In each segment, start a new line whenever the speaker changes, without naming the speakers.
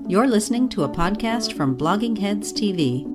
You're listening to a podcast from Blogging Heads TV.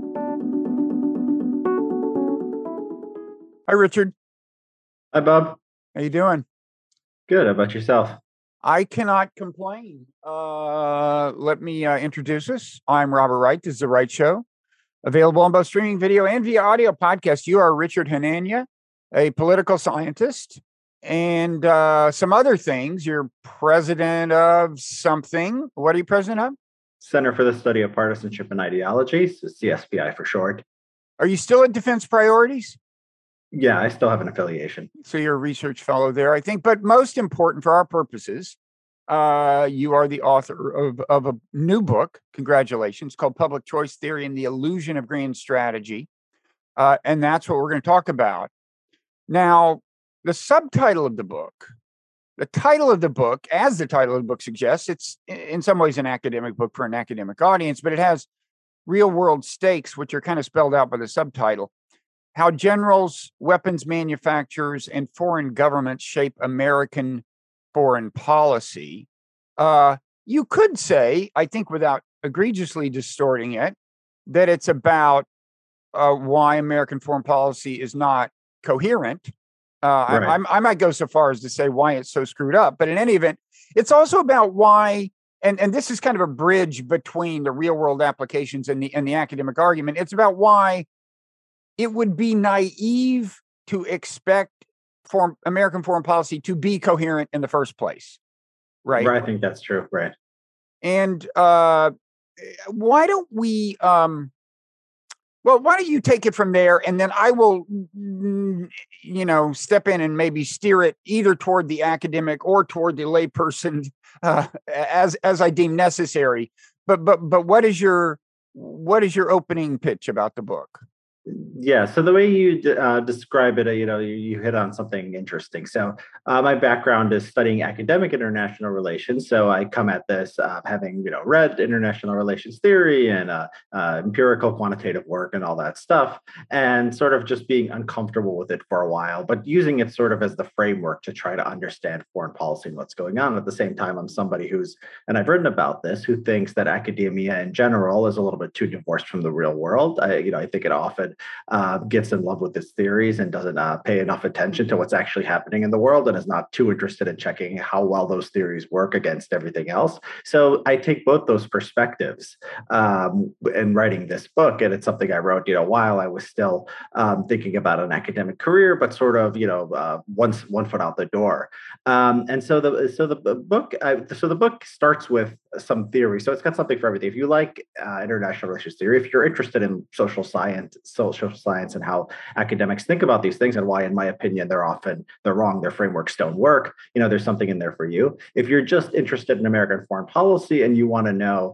Hi, Richard.
Hi, Bob.
How you doing?
Good. How about yourself?
I cannot complain. Let me introduce us. I'm Robert Wright. This is The Wright Show, available on both streaming video and via audio podcast. You are Richard Hanania, a political scientist, and some other things. You're president of something. What are you president of?
Center for the Study of Partisanship and Ideology, so CSPI for short.
Are you still at Defense Priorities?
Yeah, I still have an affiliation.
So you're a research fellow there, I think. But most important for our purposes, you are the author of a new book, congratulations, called Public Choice Theory and the Illusion of Grand Strategy. And that's what we're going to talk about. Now, the subtitle of the book, as the title of the book suggests, it's in some ways an academic book for an academic audience, but it has real world stakes, which are kind of spelled out by the subtitle. How generals, weapons manufacturers, and foreign governments shape American foreign policy. You could say, I think without egregiously distorting it, that it's about why American foreign policy is not coherent.
Right.
I might go so far as to say why it's so screwed up. But in any event, it's also about why, and this is kind of a bridge between the real world applications and the academic argument. It's about why it would be naive to expect American foreign policy to be coherent in the first place, right?
I think that's true, right.
And why don't we, why don't you take it from there, and then I will, step in and maybe steer it either toward the academic or toward the layperson as I deem necessary. But what is your opening pitch about the book?
Yeah, so the way you describe it, you hit on something interesting. So my background is studying academic international relations. So I come at this having read international relations theory and empirical quantitative work and all that stuff, and sort of just being uncomfortable with it for a while, but using it sort of as the framework to try to understand foreign policy and what's going on. At the same time, I'm somebody and I've written about this, who thinks that academia in general is a little bit too divorced from the real world. I think it often gets in love with its theories and doesn't pay enough attention to what's actually happening in the world, and is not too interested in checking how well those theories work against everything else. So I take both those perspectives in writing this book, and it's something I wrote, while I was still thinking about an academic career, but sort of, one foot out the door. And so the book starts with some theory. So it's got something for everything. If you like international relations theory, if you're interested in social science and how academics think about these things and why, in my opinion, they're wrong, their frameworks don't work, there's something in there for you. If you're just interested in American foreign policy and you want to know,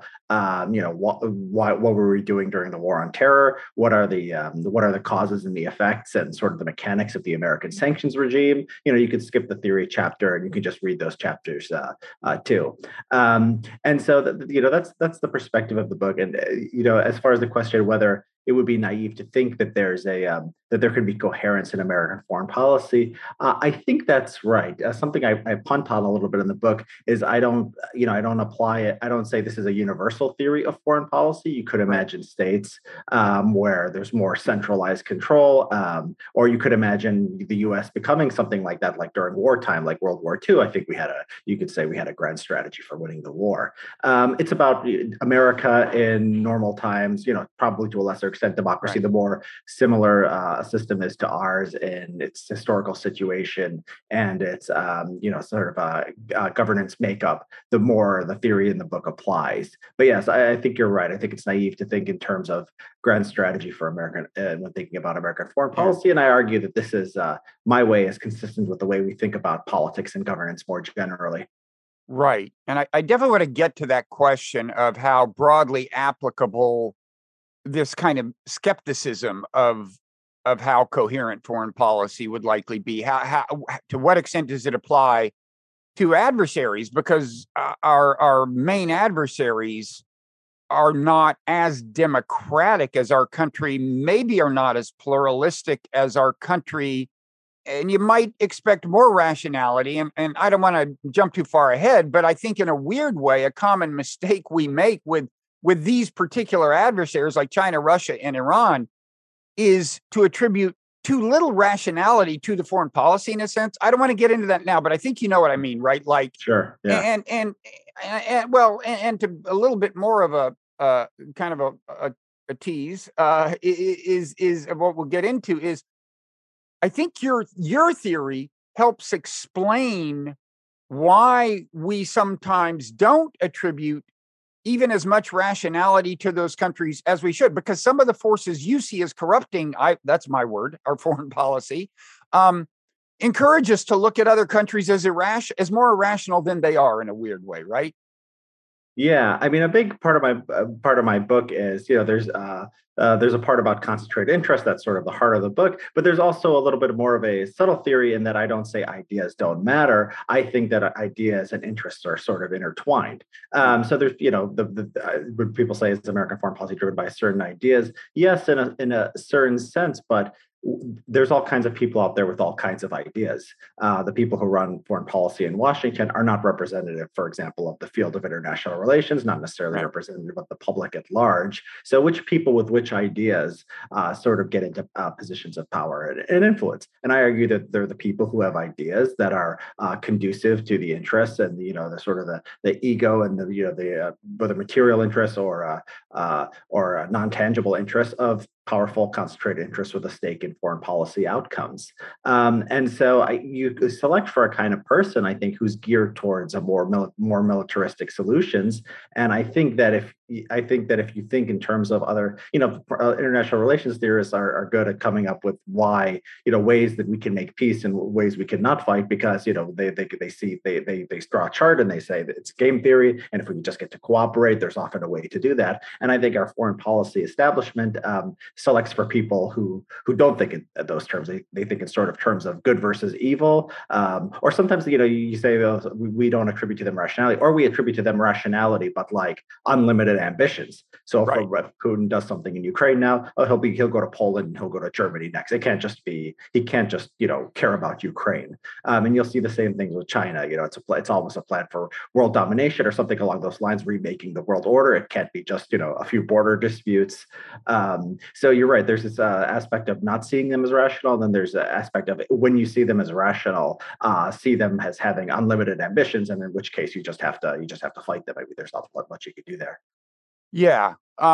what were we doing during the war on terror? What are the causes and the effects and sort of the mechanics of the American sanctions regime? You could skip the theory chapter and you can just read those chapters too. And so that's the perspective of the book. And as far as the question whether it would be naive to think that that there can be coherence in American foreign policy, I think that's right. Something I punt on a little bit in the book is I don't apply it. I don't say this is a universal theory of foreign policy. You could imagine states where there's more centralized control, or you could imagine the U.S. becoming something like that, like during wartime, like World War II. I think you could say we had a grand strategy for winning the war. It's about America in normal times, probably to a lesser extent democracy. Right. The more similar a system is to ours in its historical situation and its sort of governance makeup, the more the theory in the book applies. But yes, I think you're right. I think it's naive to think in terms of grand strategy for American when thinking about American foreign policy. And I argue that this is my way is consistent with the way we think about politics and governance more generally.
Right. And I definitely want to get to that question of how broadly applicable this kind of skepticism of how coherent foreign policy would likely be. How to what extent does it apply to adversaries? Because our main adversaries are not as democratic as our country, maybe are not as pluralistic as our country and you might expect more rationality. And I don't want to jump too far ahead, but I think in a weird way, a common mistake we make with these particular adversaries like China, Russia, and Iran is to attribute too little rationality to the foreign policy in a sense. I don't want to get into that now, but I think you know what I mean, right? Like,
sure, yeah,
and to a little bit more of a kind of a tease is what we'll get into is I think your theory helps explain why we sometimes don't attribute even as much rationality to those countries as we should, because some of the forces you see as corrupting, that's my word, our foreign policy, encourage us to look at other countries as more irrational than they are in a weird way, right?
Yeah, I mean, a big part of my book is, there's a part about concentrated interest. That's sort of the heart of the book. But there's also a little bit more of a subtle theory in that I don't say ideas don't matter. I think that ideas and interests are sort of intertwined. So there's, when people say is American foreign policy driven by certain ideas? Yes, in a certain sense, but there's all kinds of people out there with all kinds of ideas. The people who run foreign policy in Washington are not representative, for example, of the field of international relations, not necessarily representative of the public at large. So which people with which ideas sort of get into positions of power and influence? And I argue that they're the people who have ideas that are conducive to the interests and the sort of the ego and the material interests or non-tangible interests of powerful, concentrated interests with a stake in foreign policy outcomes. And so you select for a kind of person, I think, who's geared towards a more militaristic solutions. And I think that if you think in terms of other, international relations theorists are good at coming up with why, ways that we can make peace and ways we cannot fight, because, they draw a chart and they say that it's game theory. And if we just get to cooperate, there's often a way to do that. And I think our foreign policy establishment selects for people who don't think in those terms. They think in sort of terms of good versus evil, or sometimes you say we don't attribute to them rationality, or we attribute to them rationality, but like unlimited ambitions. So if Putin does something in Ukraine now, he'll go to Poland and he'll go to Germany next. He can't just care about Ukraine. And you'll see the same things with China. It's almost a plan for world domination or something along those lines, remaking the world order. It can't be just a few border disputes. So you're right. There's this aspect of not seeing them as rational. And then there's an aspect of when you see them as rational, see them as having unlimited ambitions, and in which case you just have to fight them. Maybe there's not much you can do there.
Yeah.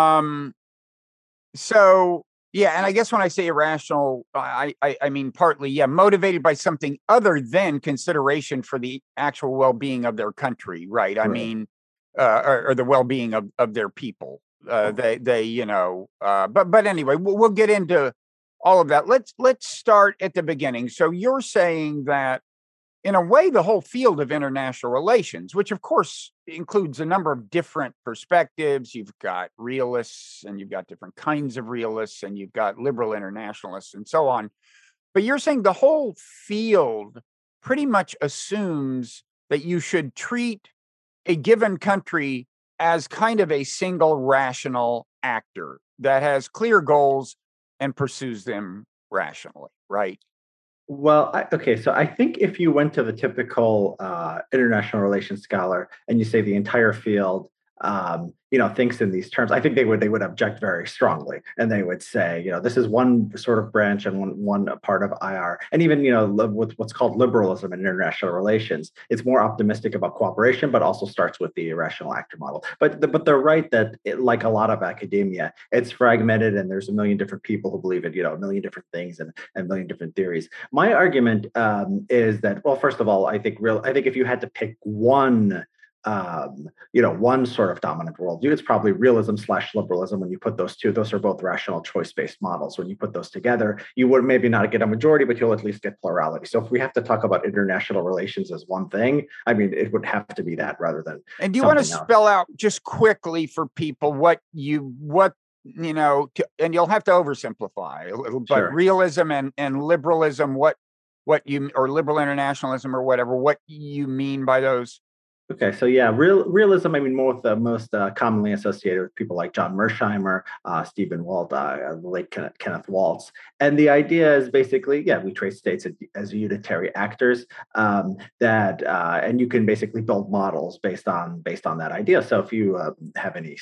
So yeah, and I guess when I say irrational, I mean partly motivated by something other than consideration for the actual well-being of their country, right? I mean, or the well-being of their people. But anyway, we'll get into all of that. Let's start at the beginning. So you're saying that in a way, the whole field of international relations, which of course includes a number of different perspectives. You've got realists and you've got different kinds of realists and you've got liberal internationalists and so on. But you're saying the whole field pretty much assumes that you should treat a given country as kind of a single rational actor that has clear goals and pursues them rationally, right?
Well, so I think if you went to the typical international relations scholar and you say the entire field, thinks in these terms, I think they would object very strongly, and they would say, this is one sort of branch and one part of IR, and even with what's called liberalism in international relations, it's more optimistic about cooperation, but also starts with the irrational actor model. But they're right that like a lot of academia, it's fragmented, and there's a million different people who believe in a million different things and a million different theories. My argument is that, well, first of all, I think if you had to pick one sort of dominant worldview, it's probably realism / liberalism. When you put those are both rational choice-based models. When you put those together, you would maybe not get a majority, but you'll at least get plurality. So if we have to talk about international relations as one thing, I mean, it would have to be that rather than.
And do you want to spell out just quickly for people and you'll have to oversimplify a little, but sure. Realism and liberalism, or liberal internationalism or whatever, what you mean by those?
Okay, so yeah, realism. I mean, more with the most commonly associated with people like John Mersheimer, Stephen Walt, the late Kenneth Waltz, and the idea is basically, yeah, we trace states as unitary actors and you can basically build models based on that idea. So if you have any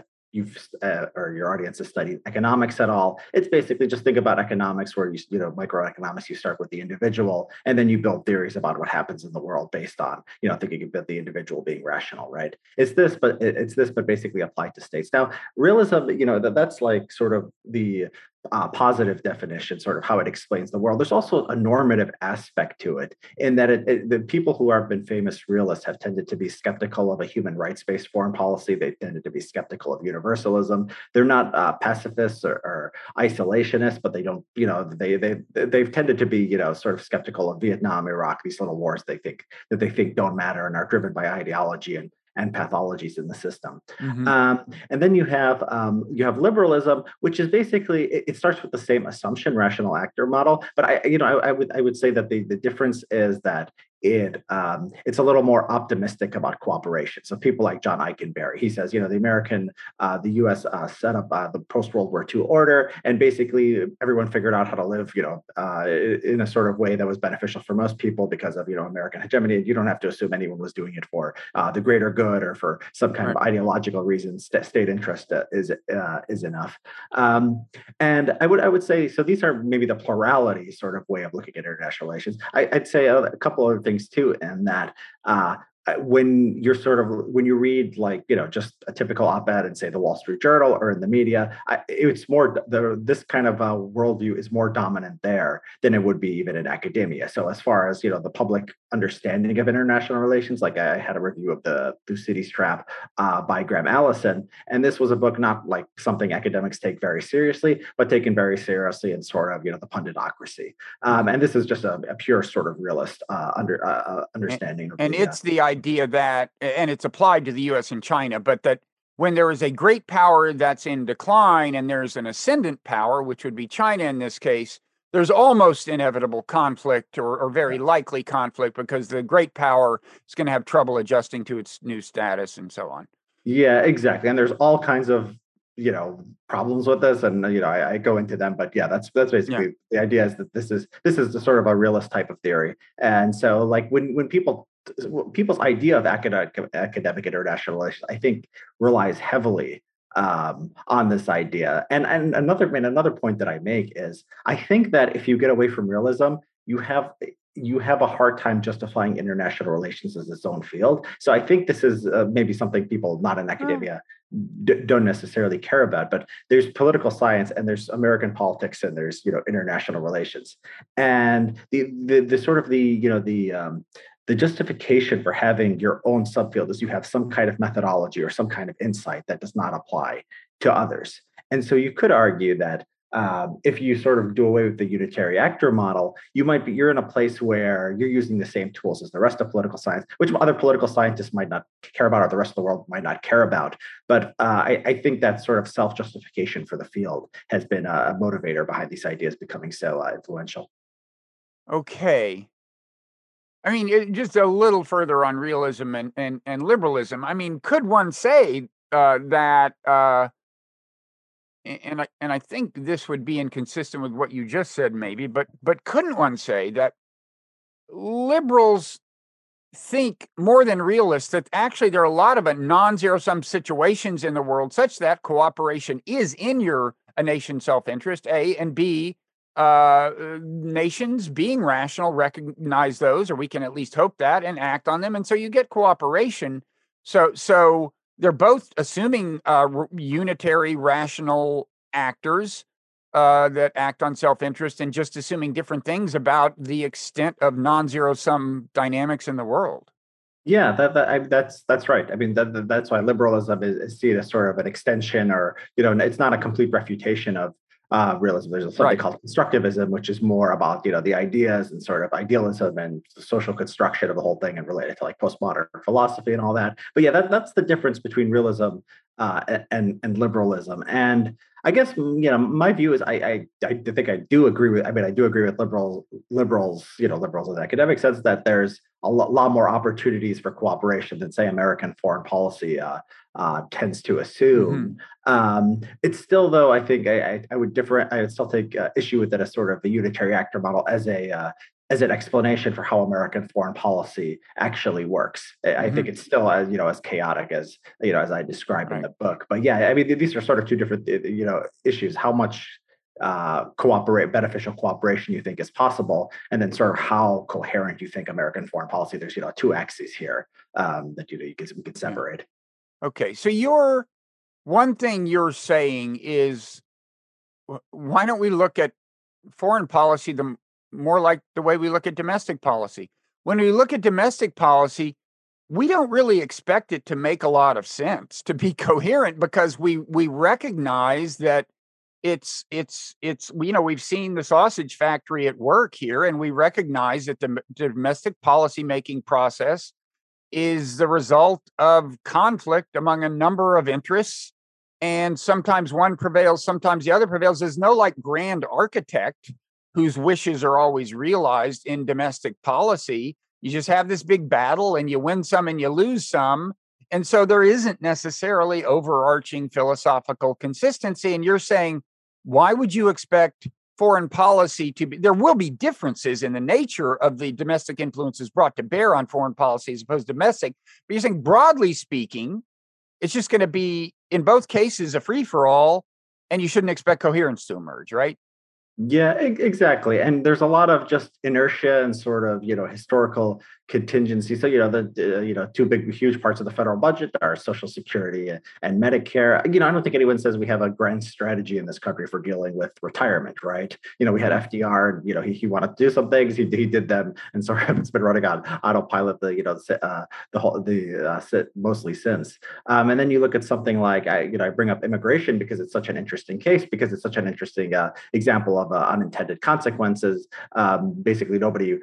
or your audience has studied economics at all, it's basically just think about economics where microeconomics, you start with the individual and then you build theories about what happens in the world based on, thinking about the individual being rational, right? It's this, but basically applied to states. Now, realism, that's like sort of the positive definition, sort of how it explains the world. There's also a normative aspect to it, in that the people who have been famous realists have tended to be skeptical of a human rights-based foreign policy. They've tended to be skeptical of universalism. They're not pacifists or isolationists, but they don't, they've tended to be, sort of skeptical of Vietnam, Iraq, these little wars they think don't matter and are driven by ideology and pathologies in the system.
Mm-hmm.
And then you have liberalism, which is basically it starts with the same assumption, rational actor model. But I would say that the difference is that it's a little more optimistic about cooperation. So people like John Eikenberry, he says, the U.S. set up the post-World War II order, and basically everyone figured out how to live, in a sort of way that was beneficial for most people because of, American hegemony. You don't have to assume anyone was doing it for the greater good or for some kind of ideological reasons. State interest is enough. And I would say, so these are maybe the plurality sort of way of looking at international relations. I'd say a couple of things too, and that when you read just a typical op-ed in, say, the Wall Street Journal or in the media, it's more this kind of worldview is more dominant there than it would be even in academia. So as far as the public understanding of international relations, like I had a review of the Thucydides Trap by Graham Allison, and this was a book not like something academics take very seriously, but taken very seriously in sort of the punditocracy. And this is just a pure sort of realist understanding.
And it's the idea that, and it's applied to the U.S. and China, but that when there is a great power that's in decline and there's an ascendant power, which would be China in this case, there's almost inevitable conflict or very likely conflict because the great power is going to have trouble adjusting to its new status and so on.
Yeah, exactly. And there's all kinds of problems with this, and I go into them, but yeah, that's basically the idea, is that this is the sort of a realist type of theory. And so like when people's idea of academic international relations, I think, relies heavily on this idea. And another point that I make is, I think that if you get away from realism, you have a hard time justifying international relations as its own field. So I think this is maybe something people not in academia don't necessarily care about. But there's political science, and there's American politics, and there's international relations, and the sort of the justification for having your own subfield is you have some kind of methodology or some kind of insight that does not apply to others. And so you could argue that if you sort of do away with the unitary actor model, you're in a place where you're using the same tools as the rest of political science, which other political scientists might not care about, or the rest of the world might not care about. But I think that sort of self-justification for the field has been a motivator behind these ideas becoming so influential.
Okay. I mean, just a little further on realism and liberalism. I mean, could one say that, and I think this would be inconsistent with what you just said, maybe, but couldn't one say that liberals think more than realists that actually there are a lot of non-zero-sum situations in the world such that cooperation is in a nation's self-interest, A, and B, nations being rational recognize those, or we can at least hope that, and act on them, and so you get cooperation. So they're both assuming unitary rational actors that act on self-interest, and just assuming different things about the extent of non-zero sum dynamics in the world.
Yeah, that's right. I mean, that's why liberalism is seen as sort of an extension, or it's not a complete refutation of realism. There's something called constructivism, which is more about the ideas and sort of idealism and the social construction of the whole thing, and related to like postmodern philosophy and all that. But yeah, that's the difference between realism and liberalism. And I guess my view is I think I do agree with. I mean, I do agree with liberals in the academic sense that there's a lot more opportunities for cooperation than say American foreign policy tends to assume. It's still though I think I would differ. I would still take issue with it as sort of the unitary actor model as an explanation for how American foreign policy actually works. I think it's still as chaotic as as I describe in the book. But yeah, I mean these are sort of two different issues. How much beneficial cooperation you think is possible, and then sort of how coherent you think American foreign policy. There's two axes here that we can separate.
Okay, so one thing you're saying is, why don't we look at foreign policy more like the way we look at domestic policy? When we look at domestic policy, we don't really expect it to make a lot of sense, to be coherent, because we recognize that it's we've seen the sausage factory at work here, and we recognize that the domestic policy making process is the result of conflict among a number of interests, and sometimes one prevails, sometimes the other prevails. There's no like grand architect whose wishes are always realized in domestic policy. You just have this big battle and you win some and you lose some. And so there isn't necessarily overarching philosophical consistency. And you're saying, why would you expect foreign policy to be? There will be differences in the nature of the domestic influences brought to bear on foreign policy as opposed to domestic. But you're saying, broadly speaking, it's just going to be, in both cases, a free-for-all, and you shouldn't expect coherence to emerge, right?
Yeah, exactly. And there's a lot of just inertia and sort of, historical contingency. So, the two huge parts of the federal budget are Social Security and Medicare. I don't think anyone says we have a grand strategy in this country for dealing with retirement, right? We had FDR, and, he wanted to do some things, he did them, and sort of it's been running on autopilot mostly since. And then you look at something like, I bring up immigration because it's such an interesting case, because it's such an interesting example of unintended consequences. Basically,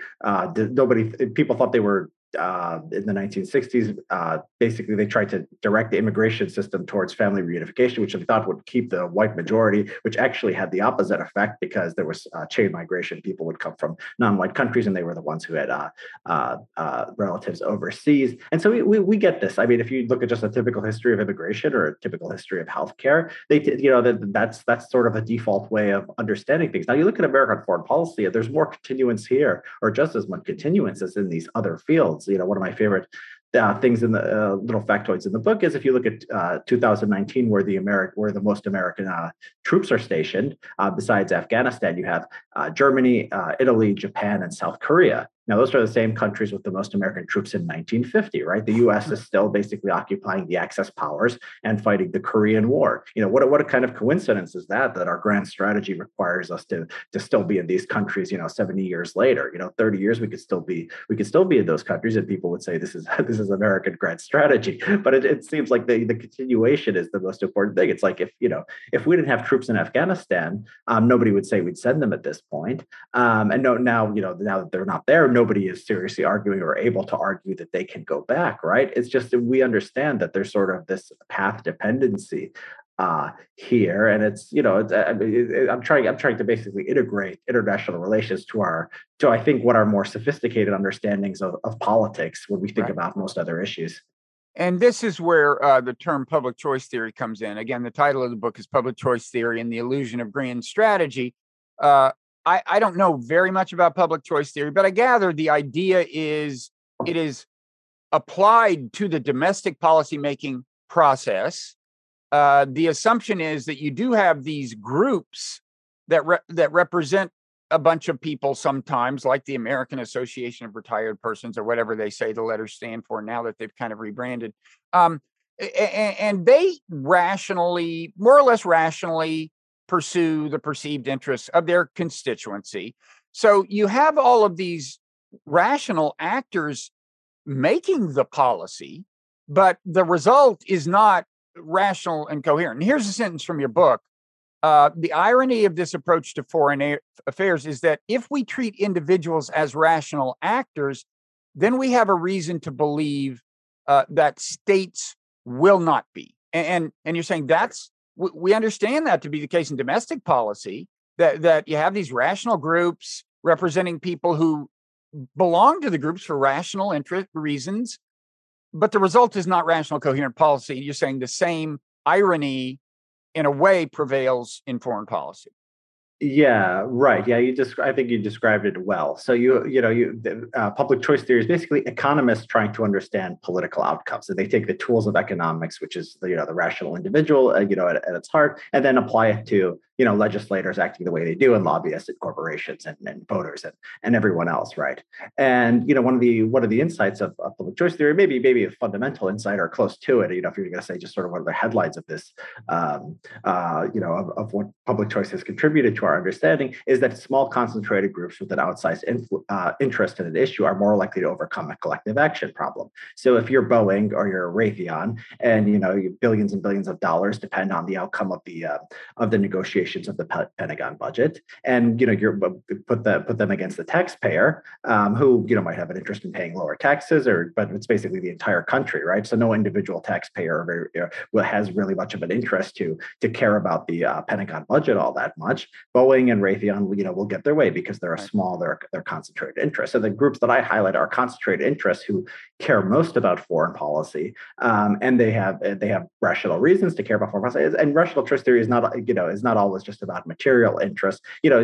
people thought they were in the 1960s. Basically, they tried to direct the immigration system towards family reunification, which they thought would keep the white majority, which actually had the opposite effect because there was chain migration. People would come from non-white countries, and they were the ones who had relatives overseas. And so we get this. I mean, if you look at just a typical history of immigration or a typical history of healthcare, that's sort of a default way of understanding things. Now, you look at American foreign policy, there's more continuance here, or just as much continuance as in these other fields. One of my favorite things in the little factoids in the book is if you look at 2019, where the most American troops are stationed, besides Afghanistan, you have Germany, Italy, Japan, and South Korea. Now, those are the same countries with the most American troops in 1950, right? The U.S. is still basically occupying the Axis powers and fighting the Korean War. What a kind of coincidence is that our grand strategy requires us to still be in these countries, 70 years later. 30 years we could still be in those countries, and people would say this is American grand strategy. But it seems like the continuation is the most important thing. It's like if we didn't have troops in Afghanistan, nobody would say we'd send them at this point. And now that they're not there, nobody is seriously arguing or able to argue that they can go back, right? It's just that we understand that there's sort of this path dependency here, and I'm trying to basically integrate international relations to I think what are more sophisticated understandings of politics when we think about most other issues.
And this is where the term public choice theory comes in. Again, the title of the book is Public Choice Theory and the Illusion of Grand Strategy. I don't know very much about public choice theory, but I gather the idea is it is applied to the domestic policymaking process. The assumption is that you do have these groups that represent a bunch of people sometimes, like the American Association of Retired Persons, or whatever they say the letters stand for now that they've kind of rebranded. And they more or less rationally, pursue the perceived interests of their constituency. So you have all of these rational actors making the policy, but the result is not rational and coherent. And here's a sentence from your book. The irony of this approach to foreign affairs is that if we treat individuals as rational actors, then we have a reason to believe that states will not be. And you're saying that's we understand that to be the case in domestic policy, that you have these rational groups representing people who belong to the groups for rational interest reasons, but the result is not rational, coherent policy. You're saying the same irony, in a way, prevails in foreign policy.
Yeah, right. Yeah, I think you described it well. So public choice theory is basically economists trying to understand political outcomes. So they take the tools of economics, which is the rational individual, at its heart, and then apply it to legislators acting the way they do, and lobbyists and corporations and voters and everyone else, right? And one of the insights of public choice theory, maybe a fundamental insight or close to it, if you're going to say just sort of one of the headlines of this, of what public choice has contributed to our understanding, is that small concentrated groups with an outsized interest in an issue are more likely to overcome a collective action problem. So if you're Boeing or you're Raytheon, and billions and billions of dollars depend on the outcome of the negotiations of the Pentagon budget, and you put them against the taxpayer, who might have an interest in paying lower taxes, but it's basically the entire country, right? So no individual taxpayer has really much of an interest to care about the Pentagon budget all that much. Boeing and Raytheon, will get their way because they're they're concentrated interests. So the groups that I highlight are concentrated interests who care most about foreign policy, and they have rational reasons to care about foreign policy. And rational choice theory is not always just about material interest.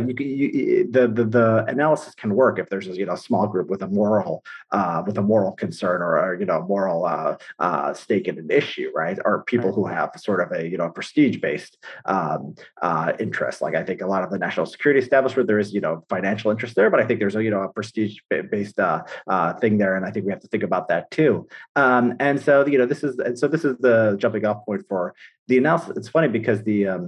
The analysis can work if there's a small group with a moral concern or moral stake in an issue, right? Or people who have sort of a prestige based interest. Like I think a lot of the national security establishment, there is financial interest there, but I think there's a prestige based thing there, and I think we have to think about that too. And so this is the jumping off point for the analysis. It's funny because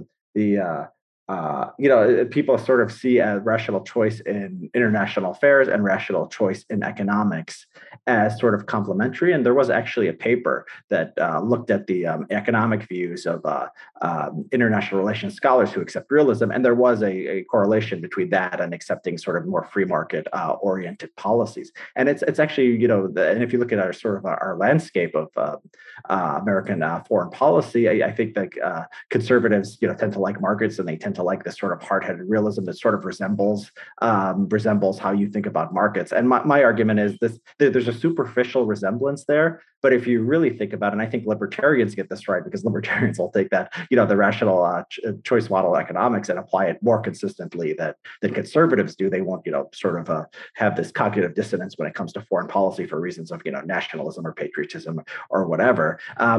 people sort of see rational choice in international affairs and rational choice in economics as sort of complementary. And there was actually a paper that looked at the economic views of international relations scholars who accept realism. And there was a correlation between that and accepting sort of more free market oriented policies. And it's actually, and if you look at our landscape of American foreign policy, I think that conservatives, tend to like markets, and they tend to like this sort of hard-headed realism that sort of resembles how you think about markets. And my argument is there's a superficial resemblance there, but if you really think about it, and I think libertarians get this right, because libertarians will take that, the rational choice model of economics and apply it more consistently than conservatives do. They won't, have this cognitive dissonance when it comes to foreign policy for reasons of, nationalism or patriotism or whatever.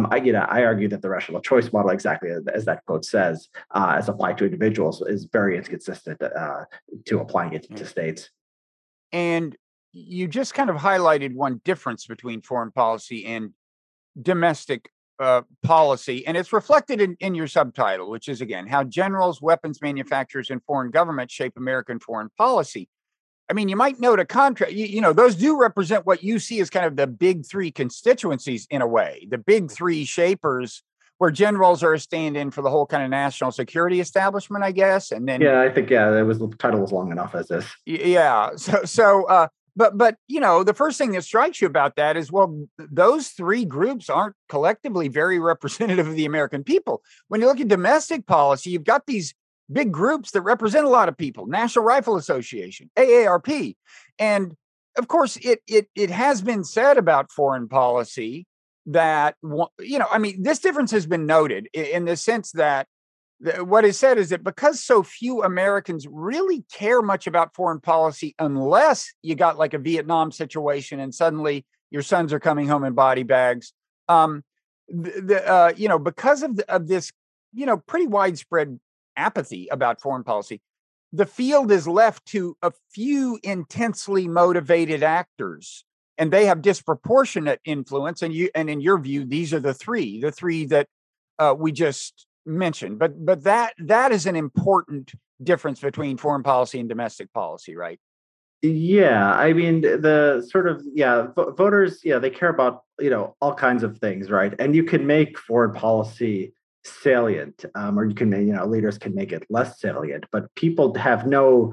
I argue that the rational choice model, exactly as that quote says, as applied to individuals, is very inconsistent to applying it to states.
And you just kind of highlighted one difference between foreign policy and domestic policy, and it's reflected in your subtitle, which is, again, how generals, weapons manufacturers, and foreign governments shape American foreign policy. I mean, you might note a contrast. Those do represent what you see as kind of the big three constituencies in a way, the big three shapers, where generals are a stand-in for the whole kind of national security establishment, I guess. And then,
I think, the title was long enough as this.
Yeah. But the first thing that strikes you about that is, well, those three groups aren't collectively very representative of the American people. When you look at domestic policy, you've got these big groups that represent a lot of people: National Rifle Association, AARP. And of course, it has been said about foreign policy that, this difference has been noted in the sense that what is said is that because so few Americans really care much about foreign policy, unless you got like a Vietnam situation and suddenly your sons are coming home in body bags, because of this, pretty widespread apathy about foreign policy, the field is left to a few intensely motivated actors, and they have disproportionate influence. And in your view, these are the three that we just mentioned. But that is an important difference between foreign policy and domestic policy, right?
Yeah, I mean, voters, they care about, all kinds of things, right? And you can make foreign policy salient, or you can, leaders can make it less salient, but people have no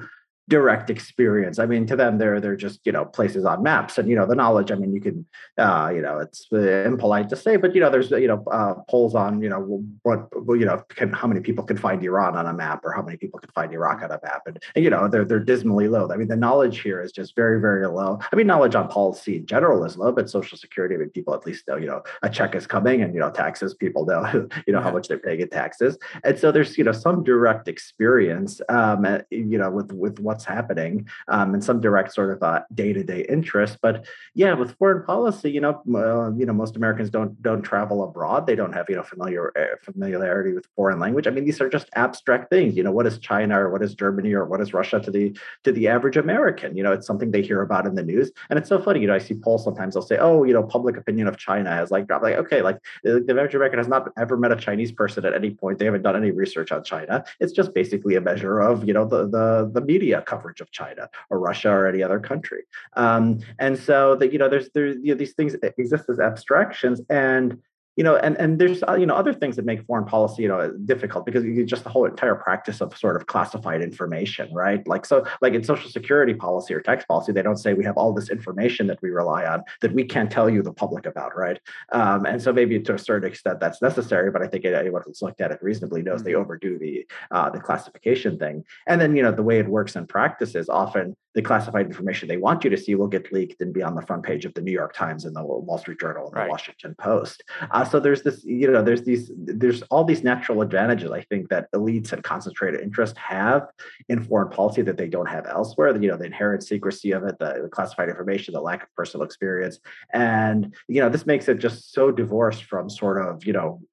direct experience. I mean, to them, they're just places on maps, and the knowledge. I mean, you can it's impolite to say, but there's polls on what how many people can find Iran on a map, or how many people can find Iraq on a map, and they're dismally low. I mean, the knowledge here is just very, very low. I mean, knowledge on policy in general is low, but Social Security, I mean, people at least know a check is coming, and taxes, people know how much they're paying in taxes, and so there's some direct experience with what's happening, and some direct sort of day-to-day interest. But yeah, with foreign policy, most Americans don't travel abroad. They don't have familiarity with foreign language. I mean, these are just abstract things. What is China, or what is Germany, or what is Russia to the average American? It's something they hear about in the news, and it's so funny. I see polls sometimes. They'll say, "Oh, public opinion of China has dropped." Like, okay, like the average American has not ever met a Chinese person at any point. They haven't done any research on China. It's just basically a measure of the media coverage of China or Russia or any other country. And so that there's these things exist as abstractions, and and there's other things that make foreign policy difficult, because just the whole entire practice of sort of classified information, right? Like in Social Security policy or tax policy, they don't say we have all this information that we rely on that we can't tell you, the public, about, right? And so maybe to a certain extent that's necessary, but I think anyone who's looked at it reasonably knows they overdo the classification thing. And then the way it works in practice is often the classified information they want you to see will get leaked and be on the front page of the New York Times and the Wall Street Journal and the Washington Post. So there's this, there's all these natural advantages, I think, that elites and concentrated interest have in foreign policy that they don't have elsewhere. The inherent secrecy of it, the classified information, the lack of personal experience, and this makes it just so divorced from sort of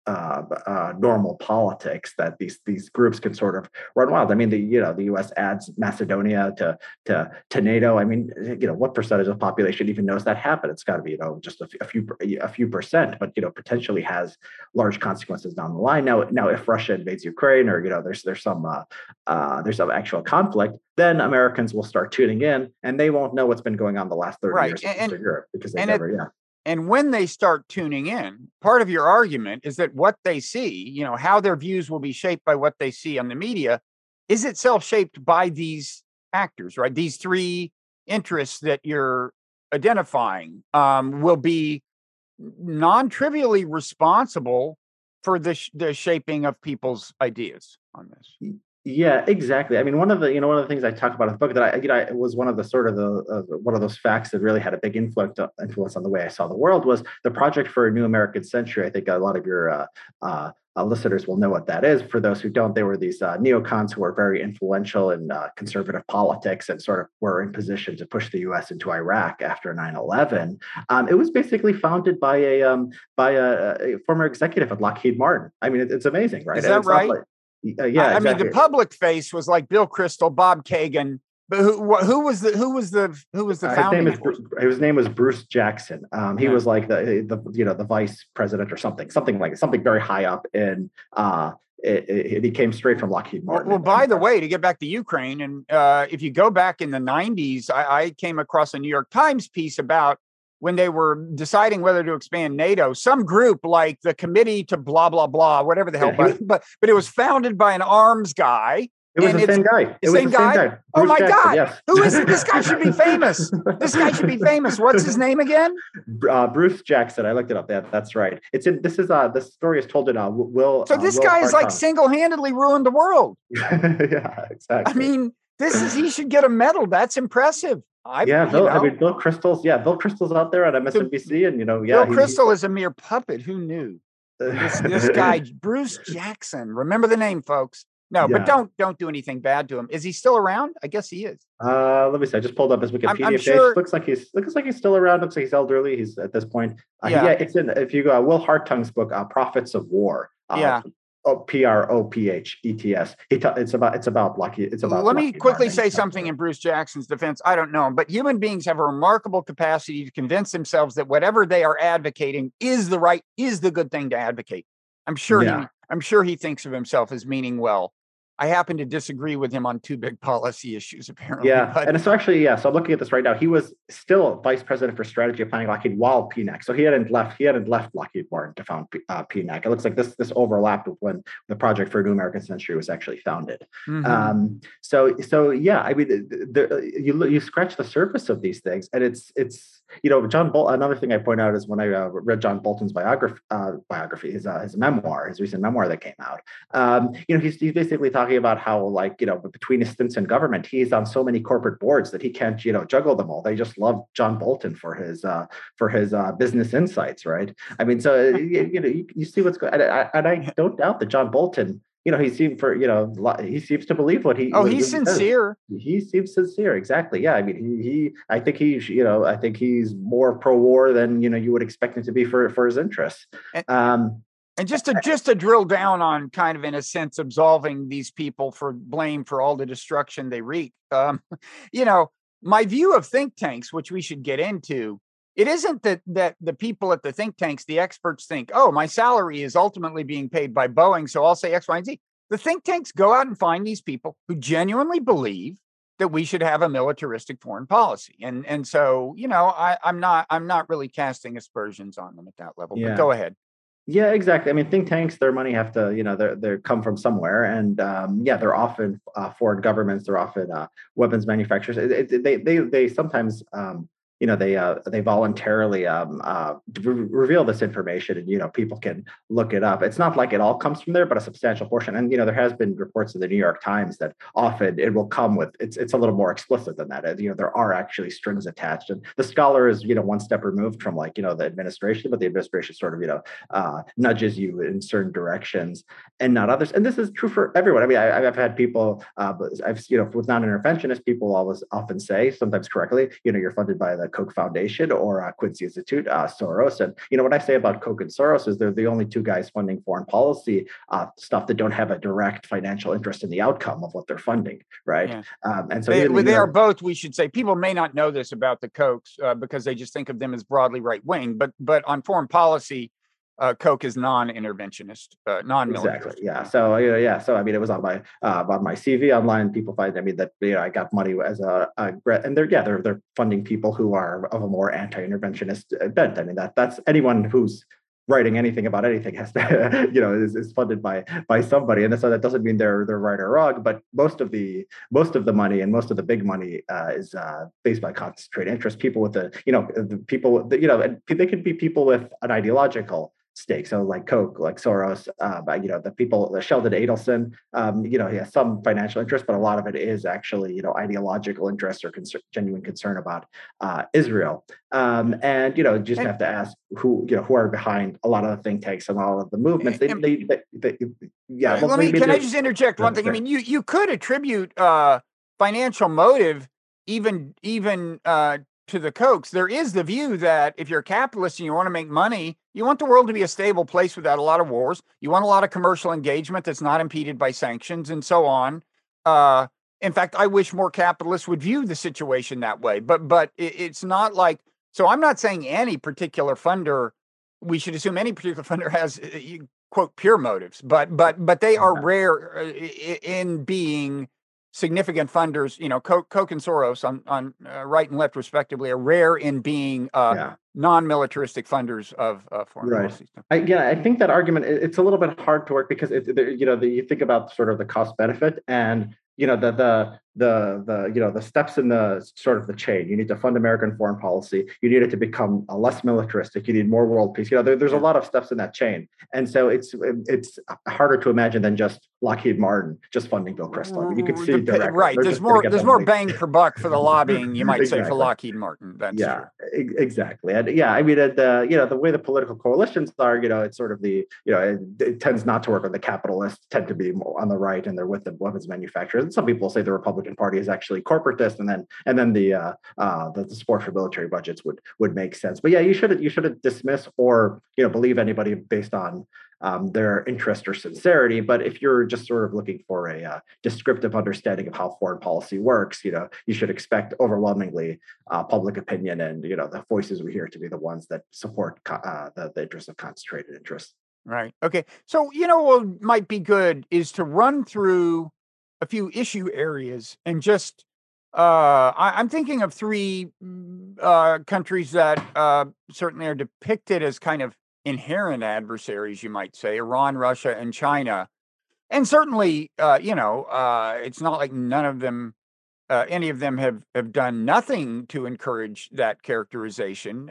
normal politics that these groups can sort of run wild. I mean, the U.S. adds Macedonia to NATO. I mean, what percentage of the population even knows that happened? It's got to be just a few percent, but potentially has large consequences down the line. Now, if Russia invades Ukraine, or there's some actual conflict, then Americans will start tuning in, and they won't know what's been going on the last 30 years in Eastern Europe, because they never.
And when they start tuning in, part of your argument is that what they see, how their views will be shaped by what they see on the media, is itself shaped by these actors, right? These three interests that you're identifying will be non-trivially responsible for the shaping of people's ideas on this.
Yeah, exactly. I mean, one of the things I talk about in the book that I was one of the sort of one of those facts that really had a big influence on the way I saw the world was the Project for a New American Century. I think a lot of your listeners will know what that is. For those who don't, they were these neocons who were very influential in conservative politics and sort of were in position to push the U.S. into Iraq after 9/11. It was basically founded by a former executive at Lockheed Martin. I mean, it's amazing, right?
Is that right?
Yeah,
I
exactly.
mean, the public face was like Bill Kristol, Bob Kagan, but who was the founding?
His name was Bruce Jackson. He was like the vice president or something very high up in. He came straight from Lockheed Martin.
Well, by the way, to get back to Ukraine, and if you go back in the 90s, I came across a New York Times piece about when they were deciding whether to expand NATO, some group like the Committee to blah, blah, blah, whatever the hell, but it was founded by an arms guy.
It was the same guy.
The same guy? Oh my
Jackson,
God.
yes.
Who is it? This guy should be famous. This guy should be famous. What's his name again?
Bruce Jackson. I looked it up. That's right. This story is told in Will.
So this guy is like single-handedly ruined the world.
Yeah, exactly.
I mean, he should get a medal. That's impressive.
Bill Kristol's out there on MSNBC, and
Bill Kristol is a mere puppet. Who knew? This guy, Bruce Jackson. Remember the name, folks. No, but don't do anything bad to him. Is he still around? I guess he is.
Let me see. I just pulled up his Wikipedia page.
Sure.
Looks like he's still around. Looks like he's elderly. He's at this point. It's in. If you go Will Hartung's book, Prophets of War. Prophets. It's about Lockheed. It's about.
Let me quickly say something in Bruce Jackson's defense. I don't know him, but human beings have a remarkable capacity to convince themselves that whatever they are advocating is the good thing to advocate. I'm sure he thinks of himself as meaning well. I happen to disagree with him on two big policy issues, apparently.
Yeah,
But
and so actually, yeah. So I'm looking at this right now. He was still vice president for strategy and planning Lockheed while PNAC. So he hadn't left. He hadn't left Lockheed Martin to found PNAC. It looks like this overlapped with when the Project for a New American Century was actually founded. So yeah. I mean, you scratch the surface of these things, and it's John Bolton. Another thing I point out is when I read John Bolton's biography, his memoir, his recent memoir that came out. He's basically talking about how, like, between his stints in government, he's on so many corporate boards that he can't, juggle them all. They just love John Bolton for his business insights, right? I mean, so you see what's going, and I don't doubt that John Bolton, he seemed he seems to believe what he.
Oh, he's sincere.
He seems sincere, exactly. Yeah, I mean, I think he's more pro-war than you would expect him to be for his interests.
And just to drill down on kind of, in a sense, absolving these people for blame for all the destruction they wreak. My view of think tanks, which we should get into, it isn't that the people at the think tanks, the experts, think, oh, my salary is ultimately being paid by Boeing, so I'll say X, Y, and Z. The think tanks go out and find these people who genuinely believe that we should have a militaristic foreign policy. And so, I'm not really casting aspersions on them at that level.
Yeah.
But go ahead.
Yeah, exactly. I mean, think tanks, their money have to, they come from somewhere, and they're often foreign governments. They're often weapons manufacturers. They sometimes they voluntarily reveal this information, and people can look it up. It's not like it all comes from there, but a substantial portion. And there has been reports in the New York Times that often it will come with it's a little more explicit than that. There are actually strings attached, and the scholar is one step removed from the administration, but the administration sort of nudges you in certain directions and not others. And this is true for everyone. I mean, I've had people, with non-interventionists, people often say, sometimes correctly, you're funded by the Koch Foundation or Quincy Institute, Soros. And what I say about Koch and Soros is they're the only two guys funding foreign policy stuff that don't have a direct financial interest in the outcome of what they're funding, right? Yeah. And so
they are both, we should say, people may not know this about the Kochs because they just think of them as broadly right wing, but on foreign policy, Koch is non-interventionist, non-military.
Exactly. Yeah. So So I mean, it was on my CV online. People find that I got money as and they're funding people who are of a more anti-interventionist bent. I mean, that's anyone who's writing anything about anything has to is funded by somebody, and so that doesn't mean they're right or wrong. But most of the money and most of the big money is based by concentrated interest. People with they could be people with an ideological stake. So like Koch, like Soros, the people, Sheldon Adelson, he has some financial interest, but a lot of it is actually, ideological interest or genuine concern about Israel. And just have to ask who are behind a lot of the think tanks and all of the movements. Can
I just interject one thing? I mean, you could attribute financial motive even to the Kochs. There is the view that if you're a capitalist and you want to make money, you want the world to be a stable place without a lot of wars. You want a lot of commercial engagement that's not impeded by sanctions and so on. In fact, I wish more capitalists would view the situation that way. But it's not like, so I'm not saying any particular funder, we should assume any particular funder has, quote, pure motives, but they are rare in being significant funders. Koch and Soros on right and left respectively are rare in being non-militaristic funders of foreign policy.
I think that argument, it's a little bit hard to work because you think about sort of the cost benefit and the steps in the sort of the chain. You need to fund American foreign policy. You need it to become less militaristic. You need more world peace. There's a lot of steps in that chain, and so it's harder to imagine than just Lockheed Martin just funding Bill Kristol. You could see
right. There's more bang per buck for the lobbying, you might say, for Lockheed Martin. That's true.
Exactly. And I mean, the way the political coalitions are, it's sort of it tends not to work. On the capitalists tend to be more on the right, and they're with the weapons manufacturers. And some people say the Republican Party is actually corporatist, and then the support for military budgets would make sense. But you shouldn't dismiss or believe anybody based on their interest or sincerity. But if you're just sort of looking for a descriptive understanding of how foreign policy works, you should expect overwhelmingly public opinion and the voices we hear to be the ones that support the interests of concentrated interests.
Right. Okay. So what might be good is to run through a few issue areas and just I'm thinking of three countries that certainly are depicted as kind of inherent adversaries, you might say: Iran, Russia, and China. And certainly, it's not like none of them, any of them have done nothing to encourage that characterization.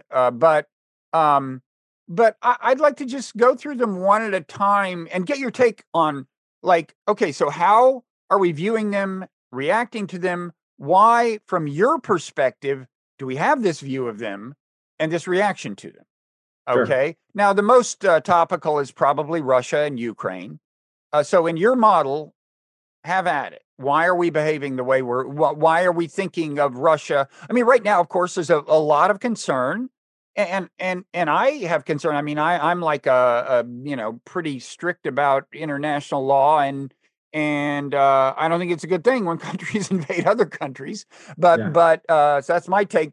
Um, but I'd like to just go through them one at a time and get your take on, like, okay, so how are we viewing them, reacting to them? Why, from your perspective, do we have this view of them and this reaction to them?
Sure.
Okay. Now, the most topical is probably Russia and Ukraine. So, in your model, have at it. Why are we behaving the way why are we thinking of Russia? I mean, right now, of course, there's a lot of concern, and I have concern. I mean, I'm like pretty strict about international law, and I don't think it's a good thing when countries invade other countries. But
Yeah.
So that's my take.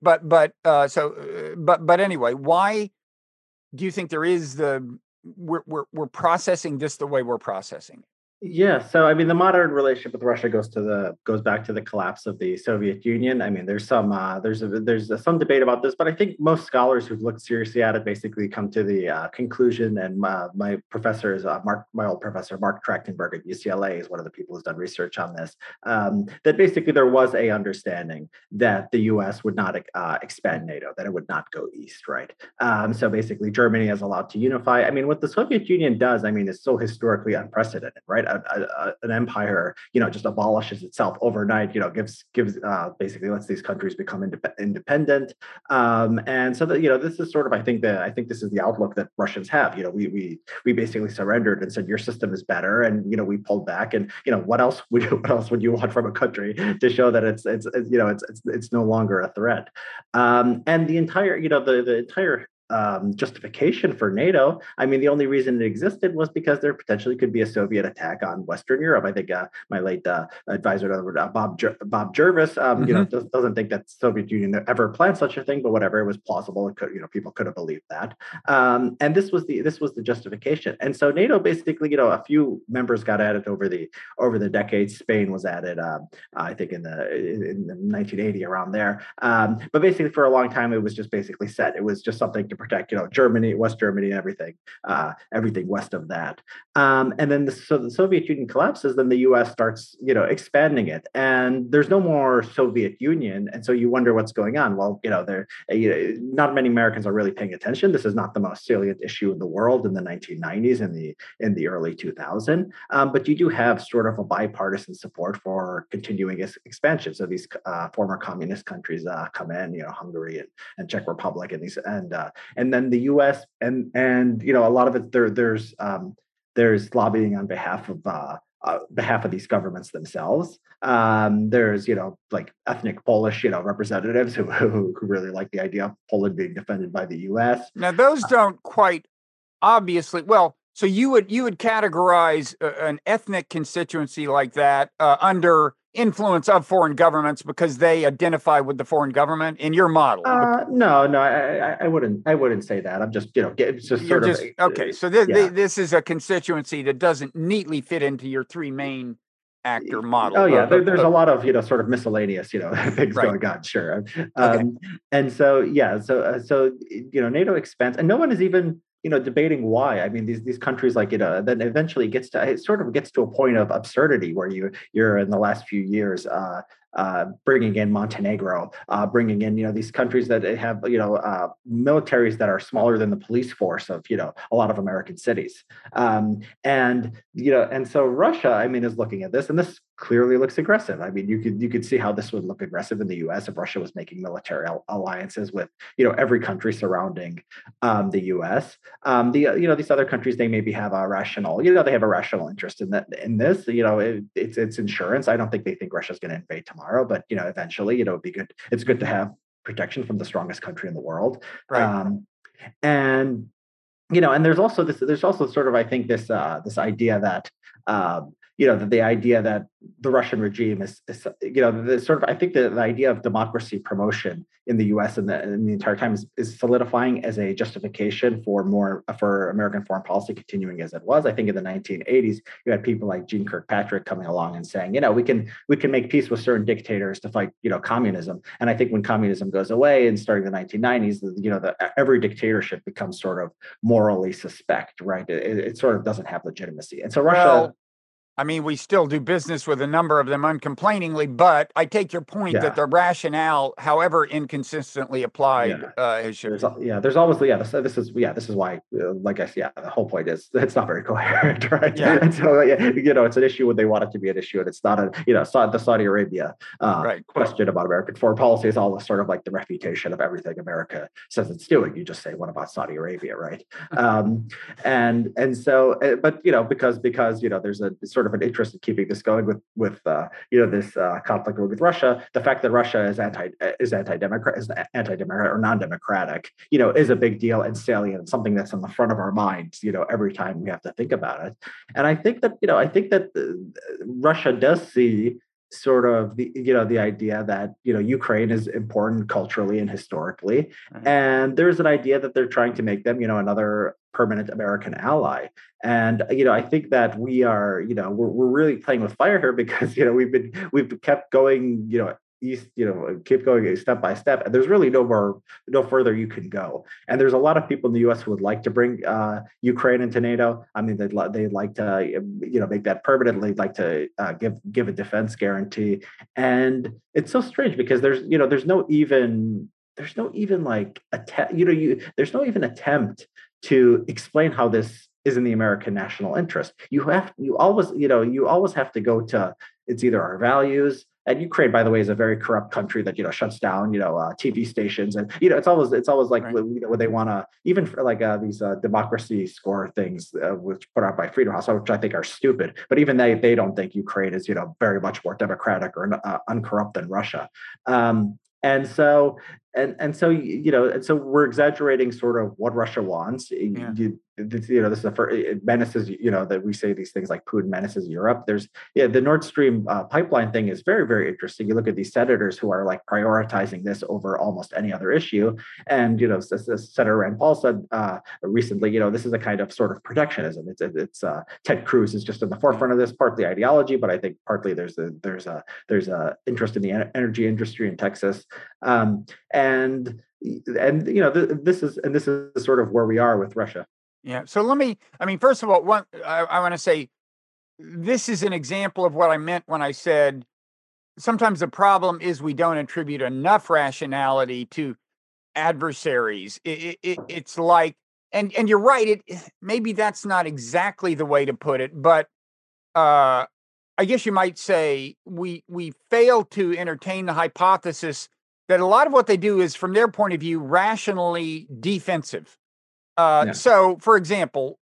But anyway, why do you think there is we're processing this the way we're processing it?
Yeah, so I mean, the modern relationship with Russia goes back to the collapse of the Soviet Union. I mean, there's some debate about this, but I think most scholars who've looked seriously at it basically come to the conclusion. And my professor is my old professor Mark Trachtenberg at UCLA is one of the people who's done research on this. That basically there was a understanding that the U.S. would not expand NATO, that it would not go east, right? So basically, Germany is allowed to unify. I mean, what the Soviet Union does, I mean, is so historically unprecedented, right? An empire, just abolishes itself overnight. Gives basically lets these countries become independent, and so that this is sort of I think this is the outlook that Russians have. We basically surrendered and said your system is better, and we pulled back, and what else would you want from a country to show that it's no longer a threat, and the entire the entire justification for NATO. I mean, the only reason it existed was because there potentially could be a Soviet attack on Western Europe. I think my late advisor, Bob Jervis, doesn't think that Soviet Union ever planned such a thing, but whatever, it was plausible. It could, people could have believed that, and this was the justification. And so NATO basically, a few members got added over the decades. Spain was added, I think in 1980 around there. But basically, for a long time, it was just basically set. It was just something to protect, Germany, West Germany, and everything west of that. And then the Soviet Union collapses, then the U.S. starts, expanding it, and there's no more Soviet Union, and so you wonder what's going on. Well, not many Americans are really paying attention. This is not the most salient issue in the world in the 1990s and in the early 2000s, but you do have sort of a bipartisan support for continuing expansion. So these former communist countries come in, Hungary and Czech Republic, and then the U.S. and a lot of it there's lobbying on behalf of these governments themselves. There's like ethnic Polish representatives who really like the idea of Poland being defended by the U.S.
Now those don't quite obviously well. So you would categorize an ethnic constituency like that under influence of foreign governments because they identify with the foreign government in your model?
No, I wouldn't say that. I'm just it's just sort of
okay. So this is a constituency that doesn't neatly fit into your three main actor model.
Oh yeah, there's a lot of sort of miscellaneous things going on. Sure,
okay.
And so NATO expands, and no one is even debating why. I mean, these countries then eventually gets to a point of absurdity where you're in the last few years bringing in Montenegro, bringing in these countries that have militaries that are smaller than the police force of a lot of American cities, and so Russia, I mean, is looking at this, and this clearly looks aggressive. I mean, you could see how this would look aggressive in the U.S. if Russia was making military alliances with every country surrounding the U.S. These other countries, they maybe have a rational they have a rational interest in this. It's insurance. I don't think they think Russia's going to invade tomorrow, but eventually it'd be good. It's good to have protection from the strongest country in the world,
right?
And there's also sort of I think this idea that the idea that the Russian regime is the sort of I think the idea of democracy promotion in the U.S. in the entire time is solidifying as a justification for American foreign policy continuing as it was. I think in the 1980s, you had people like Gene Kirkpatrick coming along and saying, we can make peace with certain dictators to fight, communism. And I think when communism goes away and starting the 1990s, every dictatorship becomes sort of morally suspect, right? It sort of doesn't have legitimacy. And so Russia.
I mean, we still do business with a number of them uncomplainingly, but I take your point that the rationale, however inconsistently applied, has shifted.
There's always this is why, like I said, the whole point is it's not very coherent, right? Yeah. And so it's an issue when they want it to be an issue, and it's not the Saudi Arabia question about American foreign policy is always sort of like the refutation of everything America says it's doing. You just say, what about Saudi Arabia, right? And so, but because there's a sort of an interest in keeping this going with this conflict with Russia. The fact that Russia is anti-democratic or non-democratic, is a big deal and salient, and something that's on the front of our minds, every time we have to think about it. And I think that Russia does see sort of the idea that Ukraine is important culturally and historically, and there's an idea that they're trying to make them another permanent American ally. And I think that we are we're really playing with fire here, because we've kept going east, keep going step by step, and there's really no further you can go. And there's a lot of people in the U.S. who would like to bring Ukraine into NATO. I mean, they'd like to make that permanent. They'd like to give a defense guarantee. And it's so strange because there's no even attempt to explain how this is in the American national interest. You always have to go to, it's either our values. And Ukraine, by the way, is a very corrupt country that shuts down TV stations, and it's always like when they want to, even for like these democracy score things which put out by Freedom House, which I think are stupid. But even they don't think Ukraine is very much more democratic or uncorrupt than Russia. And so we're exaggerating sort of what Russia wants. This is the first, it menaces, that we say these things like Putin menaces Europe. There's, the Nord Stream pipeline thing is very, very interesting. You look at these senators who are like prioritizing this over almost any other issue. And, Senator Rand Paul said recently, this is a kind of sort of protectionism. It's Ted Cruz is just in the forefront of this, partly ideology, but I think partly there's a interest in the energy industry in Texas. This is sort of where we are with Russia.
Yeah. So first of all, I want to say this is an example of what I meant when I said sometimes the problem is we don't attribute enough rationality to adversaries. It's like, and you're right. Maybe that's not exactly the way to put it, but I guess you might say we fail to entertain the hypothesis that a lot of what they do is, from their point of view, rationally defensive. So, for example,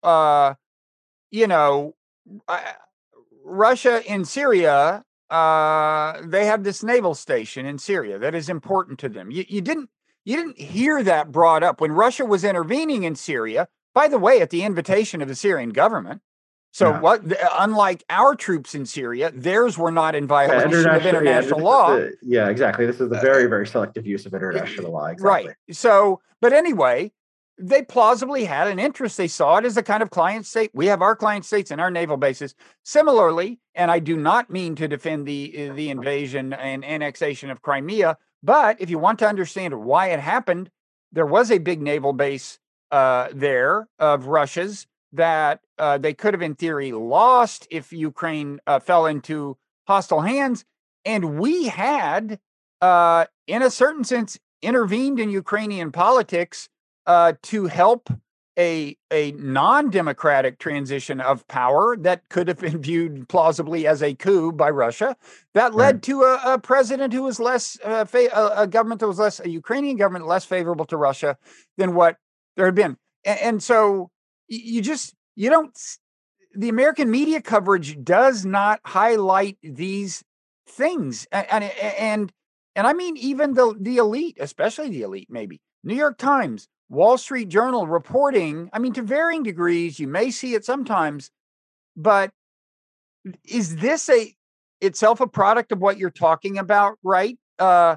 Russia in Syria, they have this naval station in Syria that is important to them. You didn't hear that brought up when Russia was intervening in Syria, by the way, at the invitation of the Syrian government. So unlike our troops in Syria, theirs were not in violation of international law.
Exactly. This is the very, very selective use of international law. Exactly.
Right. So, but anyway, they plausibly had an interest. They saw it as a kind of client state. We have our client states and our naval bases. Similarly, and I do not mean to defend the invasion and annexation of Crimea, but if you want to understand why it happened, there was a big naval base there of Russia's that they could have, in theory, lost if Ukraine fell into hostile hands. And we had, in a certain sense, intervened in Ukrainian politics to help a non-democratic transition of power that could have been viewed plausibly as a coup by Russia. That led to a president who was less, a government that was less, a Ukrainian government less favorable to Russia than what there had been. And so you don't, the American media coverage does not highlight these things. And I mean, even the elite, especially the elite, maybe New York Times, Wall Street Journal reporting, I mean, to varying degrees, you may see it sometimes, but is this itself a product of what you're talking about, right?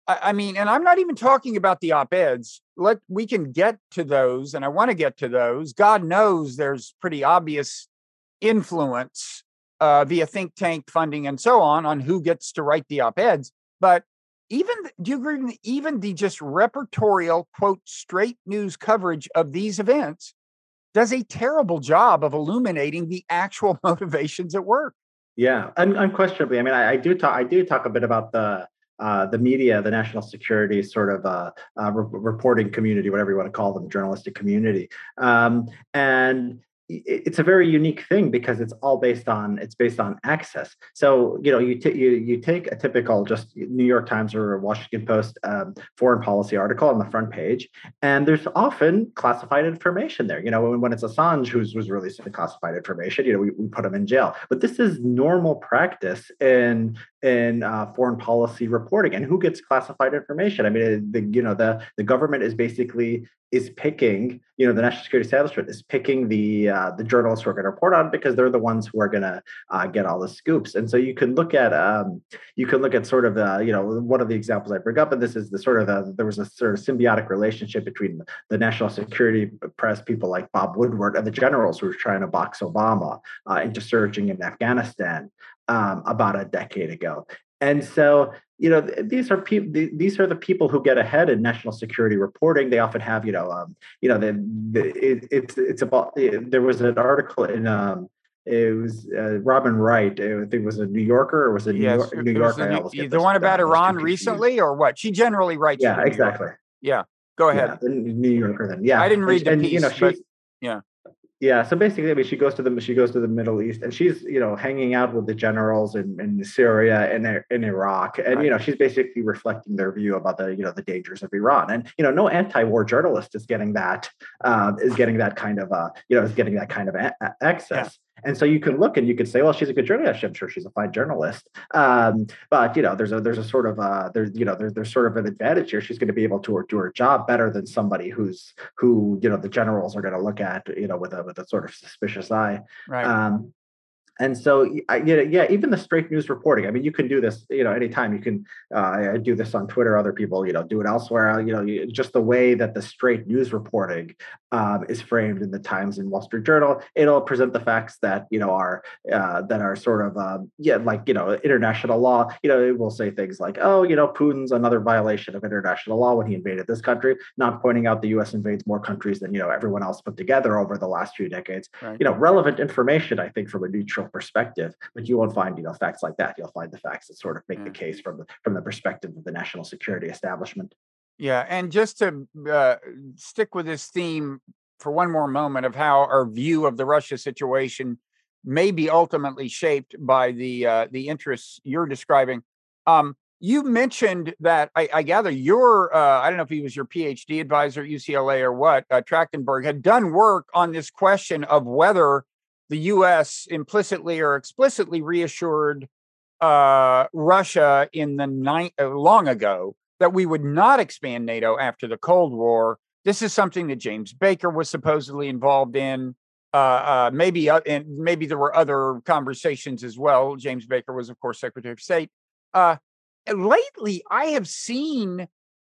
I mean, and I'm not even talking about the op-eds. We can get to those, and I want to get to those. God knows there's pretty obvious influence via think tank funding and so on who gets to write the op-eds. But even, do you agree with me, even the just reportorial, quote, straight news coverage of these events does a terrible job of illuminating the actual motivations at work.
Yeah, unquestionably. I mean, I do talk a bit about the media, the national security sort of reporting community, whatever you want to call them, journalistic community, and it's a very unique thing because it's based on access. So you take a typical just New York Times or Washington Post foreign policy article on the front page, and there's often classified information there. When it's Assange who's releasing the classified information, we put him in jail. But this is normal practice in foreign policy reporting. And who gets classified information? I mean, the government is picking, the national security establishment is picking the journalists who are going to report on it because they're the ones who are going to get all the scoops. And so you can look at sort of one of the examples I bring up, and this is there was a sort of symbiotic relationship between the national security press people like Bob Woodward and the generals who were trying to box Obama into surging in Afghanistan about a decade ago. And so, these are the people who get ahead in national security reporting. They often have, it's about. There was an article in it was Robin Wright. I think it was a New Yorker, or was it New Yorker?
The one about Iran recently, or what? She generally writes.
Yeah, exactly.
Yeah, go ahead.
Yeah, the New Yorker. Then, yeah,
I didn't read the piece. Yeah.
Yeah, so basically, I mean, she goes to the Middle East, and she's hanging out with the generals in Syria and in Iraq, and right. She's basically reflecting their view about the dangers of Iran, and no anti-war journalist is getting that kind of access. Yeah. And so you can look and you can say, well, she's a good journalist. I'm sure she's a fine journalist. But there's a sort of there's sort of an advantage here. She's going to be able to do her job better than somebody who the generals are going to look at with a sort of suspicious eye.
Right.
And so, even the straight news reporting. I mean, you can do this, anytime. You can do this on Twitter. Other people, do it elsewhere. Just the way that the straight news reporting is framed in the Times and Wall Street Journal, it'll present the facts that are sort of international law. It will say things like, oh, Putin's another violation of international law when he invaded this country, not pointing out the U.S. invades more countries than everyone else put together over the last few decades. Right. Relevant information, I think, from a neutral perspective, but you won't find facts like that. You'll find the facts that sort of make the case from the perspective of the national security establishment.
Yeah, and just to stick with this theme for one more moment of how our view of the Russia situation may be ultimately shaped by the interests you're describing. You mentioned that I gather your I don't know if he was your PhD advisor at UCLA or what, Trachtenberg, had done work on this question of whether the U.S. implicitly or explicitly reassured Russia in long ago that we would not expand NATO after the Cold War. This is something that James Baker was supposedly involved in. Maybe there were other conversations as well. James Baker was, of course, Secretary of State. Lately, I have seen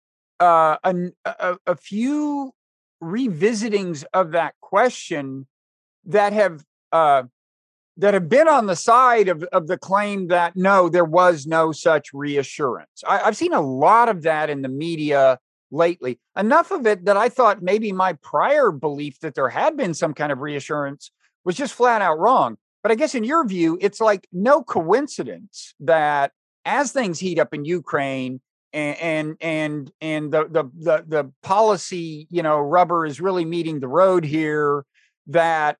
a few revisitings of that question that have been on the side of the claim that no, there was no such reassurance. I've seen a lot of that in the media lately. Enough of it that I thought maybe my prior belief that there had been some kind of reassurance was just flat out wrong. But I guess in your view, it's like no coincidence that as things heat up in Ukraine and the policy, rubber is really meeting the road here, that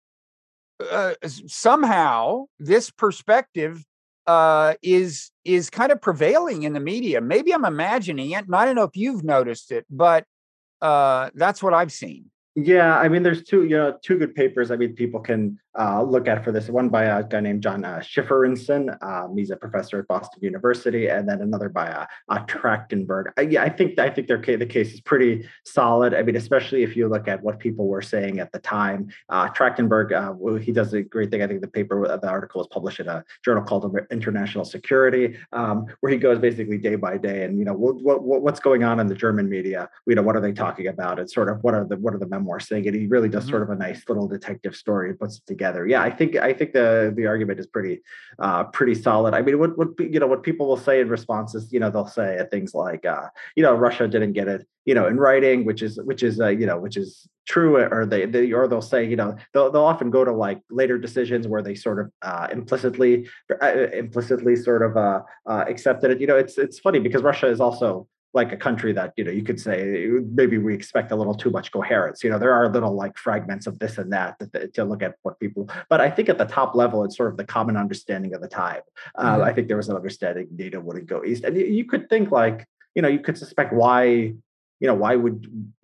somehow this perspective is kind of prevailing in the media. Maybe I'm imagining it, and I don't know if you've noticed it, but that's what I've seen.
Yeah, I mean, there's two good papers. I mean, people can look at for this. One by a guy named John Schiferinson. He's a professor at Boston University, and then another by Trachtenberg. Yeah, I think the case is pretty solid. I mean, especially if you look at what people were saying at the time. Trachtenberg, he does a great thing. I think the article was published in a journal called International Security, where he goes basically day by day, and what's going on in the German media. What are they talking about, and sort of what are the memoirs saying, and he really does sort of a nice little detective story and puts it together. Yeah, I think the argument is pretty solid. I mean, what people will say in response is, they'll say things like, Russia didn't get it, in writing, which is true, or they'll say, they'll often go to like later decisions where they sort of implicitly sort of accepted it. It's funny because Russia is also like a country that you could say maybe we expect a little too much coherence. There are little like fragments of this and that to look at what people. But I think at the top level, it's sort of the common understanding of the time. I think there was an understanding NATO wouldn't go east, and you could think like you could suspect why. Why would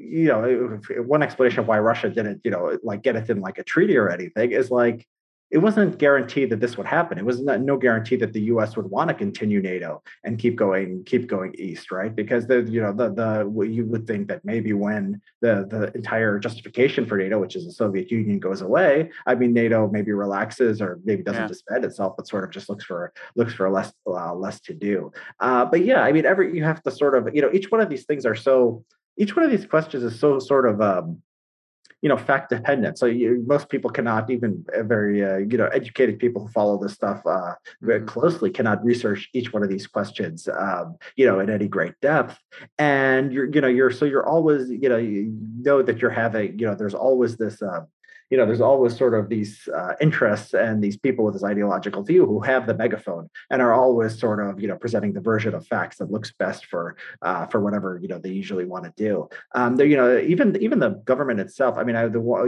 one explanation of why Russia didn't like get it in like a treaty or anything is like it wasn't guaranteed that this would happen. It was no guarantee that the U.S. would want to continue NATO and keep going east, right? Because you would think that maybe when the entire justification for NATO, which is the Soviet Union, goes away, I mean NATO maybe relaxes or maybe doesn't disband itself, but sort of just looks for less to do. But yeah, I mean you have to sort of each one of these things each one of these questions is so sort of fact dependent. So most people cannot, even very educated people who follow this stuff very closely, cannot research each one of these questions in any great depth. And you're always that you're having there's always this there's always sort of these interests and these people with this ideological view who have the megaphone and are always sort of presenting the version of facts that looks best for whatever they usually want to do. Even the government itself. I mean,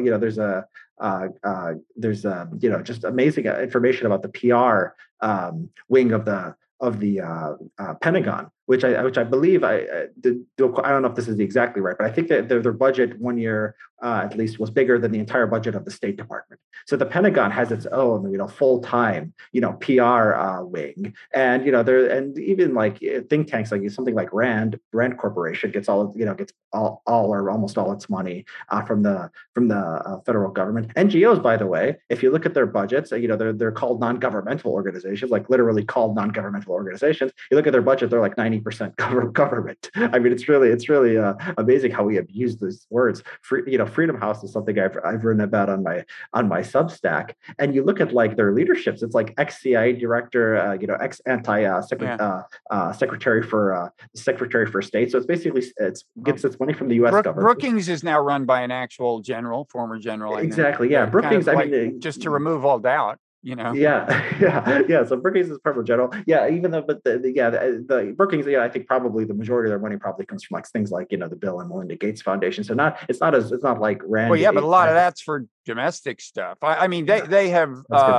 just amazing information about the PR wing of the Pentagon, which I believe I don't know if this is exactly right, but I think that their budget one year at least was bigger than the entire budget of the State Department. So the Pentagon has its own full time PR wing, and and even like think tanks like something like Rand Corporation gets all or almost all its money from the federal government. NGOs, by the way, if you look at their budgets, they're called non-governmental organizations, like literally called non-governmental organizations. You look at their budget, they're like 90% government. I mean, it's really amazing how we abuse these words. Freedom House is something I've written about on my Substack, and you look at like their leaderships. It's like ex-CIA director, ex secretary for state. So it's basically gets its money from the U.S. government.
Brookings is now run by an actual former general.
Exactly. Yeah, Brookings. Kind of
like, just to remove all doubt.
Yeah. So Brookings is Purple General. Yeah, even though, but the Brookings, I think probably the majority of their money probably comes from like things like the Bill and Melinda Gates Foundation. So it's not like Rand.
Well, yeah, but a lot of that's for domestic stuff. I mean, they have.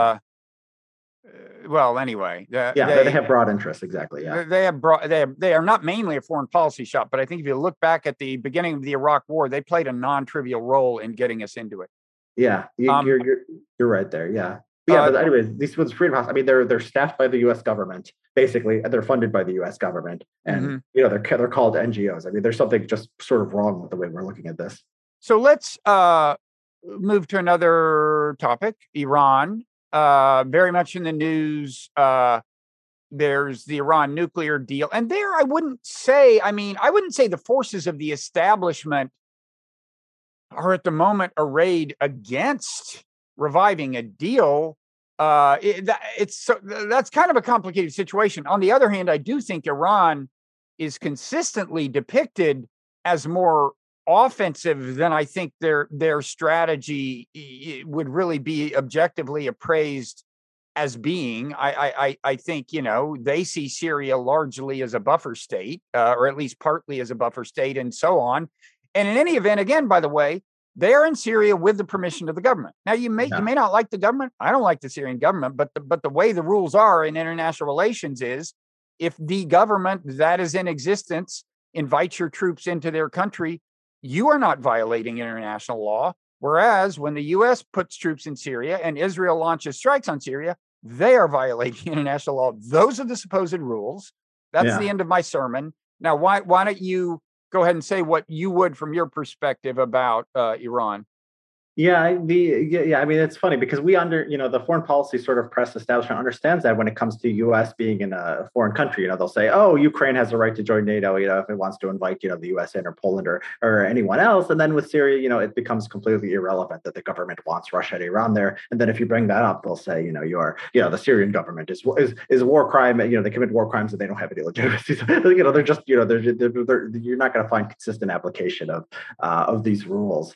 Well, anyway,
they have broad interests. Exactly. Yeah,
they are not mainly a foreign policy shop, but I think if you look back at the beginning of the Iraq War, they played a non-trivial role in getting us into it.
Yeah, you're right there. Yeah. But anyways, these ones, Freedom House. I mean, they're staffed by the U.S. government, basically, and they're funded by the U.S. government, and they're called NGOs. I mean, there's something just sort of wrong with the way we're looking at this.
So let's move to another topic: Iran. Very much in the news. There's the Iran nuclear deal, and there I wouldn't say the forces of the establishment are at the moment arrayed against reviving a deal. That's kind of a complicated situation. On the other hand, I do think Iran is consistently depicted as more offensive than I think their strategy would really be objectively appraised as being. I think they see Syria largely as a buffer state, or at least partly as a buffer state, and so on. And in any event, again, by the way, they're in Syria with the permission of the government. Now, you may not like the government. I don't like the Syrian government, but the way the rules are in international relations is if the government that is in existence invites your troops into their country, you are not violating international law. Whereas when the U.S. puts troops in Syria and Israel launches strikes on Syria, they are violating international law. Those are the supposed rules. That's the end of my sermon. Now, why don't you go ahead and say what you would from your perspective about Iran?
Yeah, I mean, it's funny because the foreign policy sort of press establishment understands that when it comes to U.S. being in a foreign country, they'll say, oh, Ukraine has the right to join NATO, if it wants to invite, the U.S. in or Poland or anyone else. And then with Syria, it becomes completely irrelevant that the government wants Russia and Iran there. And then if you bring that up, they'll say, the Syrian government is a war crime. They commit war crimes and they don't have any legitimacy. So, they're just, you're not going to find consistent application of these rules.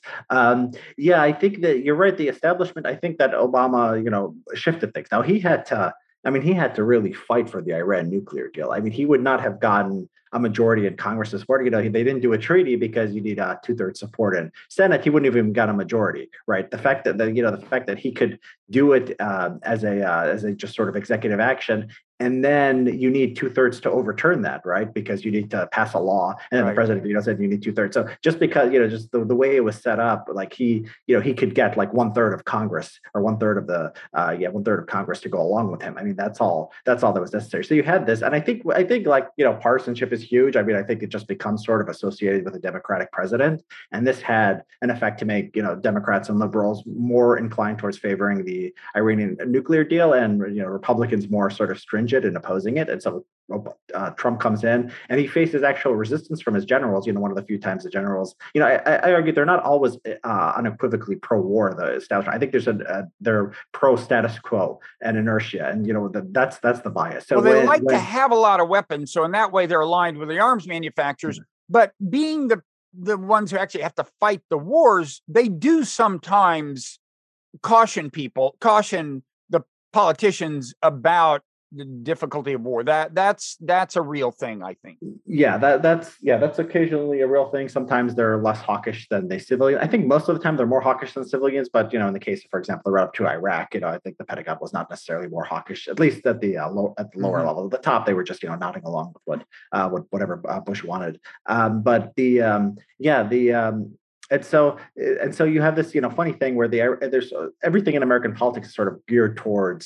I think that you're right. The establishment, I think that Obama, shifted things. Now he had to really fight for the Iran nuclear deal. I mean, he would not have gotten a majority in Congress to support it. They didn't do a treaty because you need a 2/3 support in Senate. He wouldn't have even got a majority, right? The fact that he could do it as a just sort of executive action, and then you need 2/3 to overturn that, right? Because you need to pass a law, and then the president, said you need 2/3. So just because just the way it was set up, like he could get like 1/3 of Congress or 1/3 of the 1/3 of Congress to go along with him. I mean, that's all that was necessary. So you had this, and I think like partisanship is huge. I mean, I think it just becomes sort of associated with a Democratic president, and this had an effect to make Democrats and liberals more inclined towards favoring the Iranian nuclear deal, and Republicans more sort of stringent in opposing it. And so Trump comes in and he faces actual resistance from his generals. One of the few times the generals, I argue they're not always unequivocally pro-war. The establishment, I think they're pro-status quo and inertia, and that's the bias. So
they like to have a lot of weapons, so in that way they're aligned with the arms manufacturers. But being the ones who actually have to fight the wars, they do sometimes caution the politicians about the difficulty of war. That's a real thing, I think. That's occasionally a real thing. Sometimes they're less hawkish than the civilian. I think most of the time they're more hawkish than civilians. But in the case of, for example, the run up to Iraq, I think the Pentagon was not necessarily more hawkish, at least at the lower level. At the top, they were just nodding along with whatever Bush wanted. And so you have this funny thing where there's everything in American politics is sort of geared towards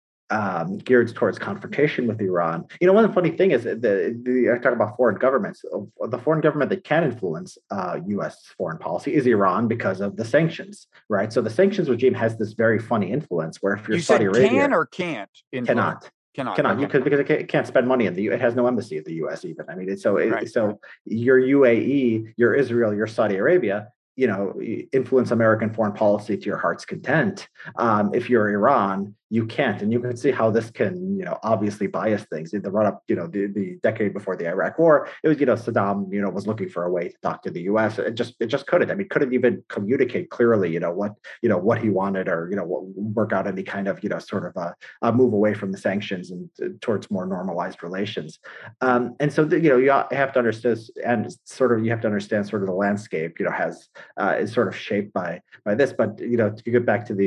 confrontation with Iran. One of the funny thing is I talk about foreign governments. The foreign government that can influence U.S. foreign policy is Iran because of the sanctions, right? So the sanctions regime has this very funny influence where if you're Saudi Arabia, can or can't influence? Cannot because it can't spend money in it has no embassy in the U.S. even. I mean, so your UAE, your Israel, your Saudi Arabia, influence American foreign policy to your heart's content. If you're Iran, you can't, and you can see how this can, obviously bias things. In the run up, the decade before the Iraq War, it was, Saddam, was looking for a way to talk to the U.S. It just couldn't. I mean, couldn't even communicate clearly, what he wanted, or work out any kind of, sort of a move away from the sanctions and towards more normalized relations. And so, you have to understand, and sort of you have to understand sort of the landscape, is sort of shaped by this. But to get back to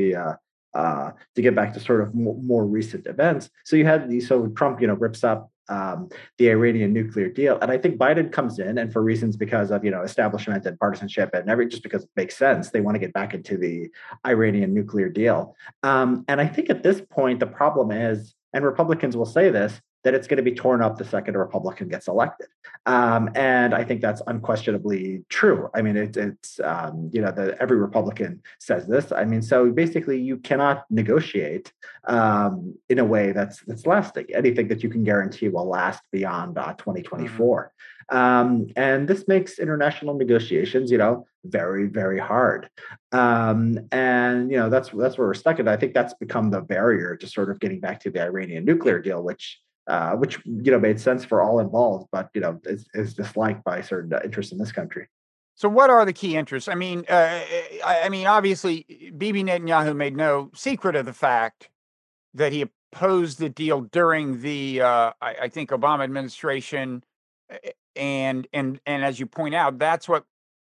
sort of more recent events. So you had Trump, rips up the Iranian nuclear deal, and I think Biden comes in, and for reasons because of establishment and partisanship and just because it makes sense, they want to get back into the Iranian nuclear deal. And I think at this point the problem is, and Republicans will say this, that it's going to be torn up the second a Republican gets elected. And I think that's unquestionably true. I mean, it's every Republican says this. I mean, so basically you cannot negotiate in a way that's lasting. Anything that you can guarantee will last beyond 2024. And this makes international negotiations, very, very hard. And that's where we're stuck. And I think that's become the barrier to sort of getting back to the Iranian nuclear deal, which made sense for all involved, but is disliked by certain interests in this country. So, what are the key interests? I mean, obviously, Bibi Netanyahu made no secret of the fact that he opposed the deal during the, I think, Obama administration, and as you point out, that's what.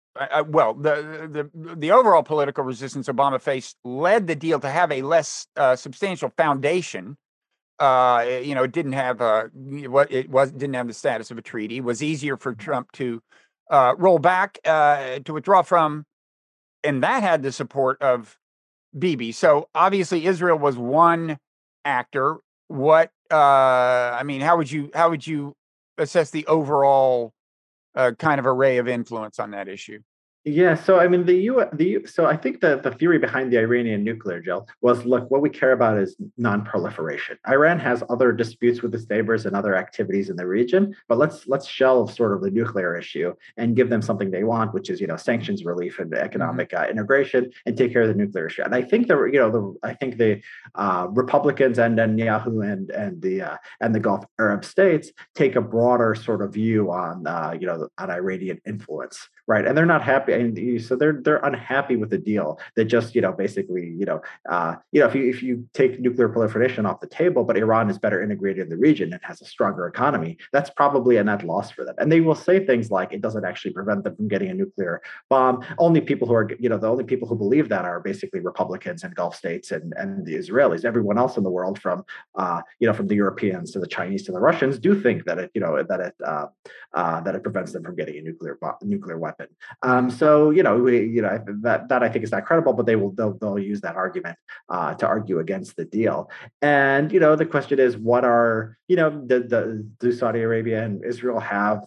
The overall political resistance Obama faced led the deal to have a less substantial foundation. It didn't have didn't have the status of a treaty. It was easier for Trump to roll back, to withdraw from, and that had the support of Bibi. So obviously Israel was one actor. What I mean, how would you assess the overall kind of array of influence on that issue?
Yeah, so I mean, so I think that the theory behind the Iranian nuclear deal was, look, what we care about is non-proliferation. Iran has other disputes with its neighbors and other activities in the region, but let's shelve sort of the nuclear issue and give them something they want, which is sanctions relief and economic integration, and take care of the nuclear issue. And I think the Republicans and Netanyahu and the Gulf Arab states take a broader sort of view on on Iranian influence, right? And they're not happy, and so they're unhappy with the deal. That just basically if you take nuclear proliferation off the table, but Iran is better integrated in the region and has a stronger economy, that's probably a net loss for them. And they will say things like it doesn't actually prevent them from getting a nuclear bomb. Only people who are the only people who believe that are basically Republicans and Gulf states and the Israelis. Everyone else in the world, from from the Europeans to the Chinese to the Russians, do think that it prevents them from getting a nuclear weapon. So that I think is not credible, but they'll use that argument to argue against the deal. And the question is, what are do Saudi Arabia and Israel have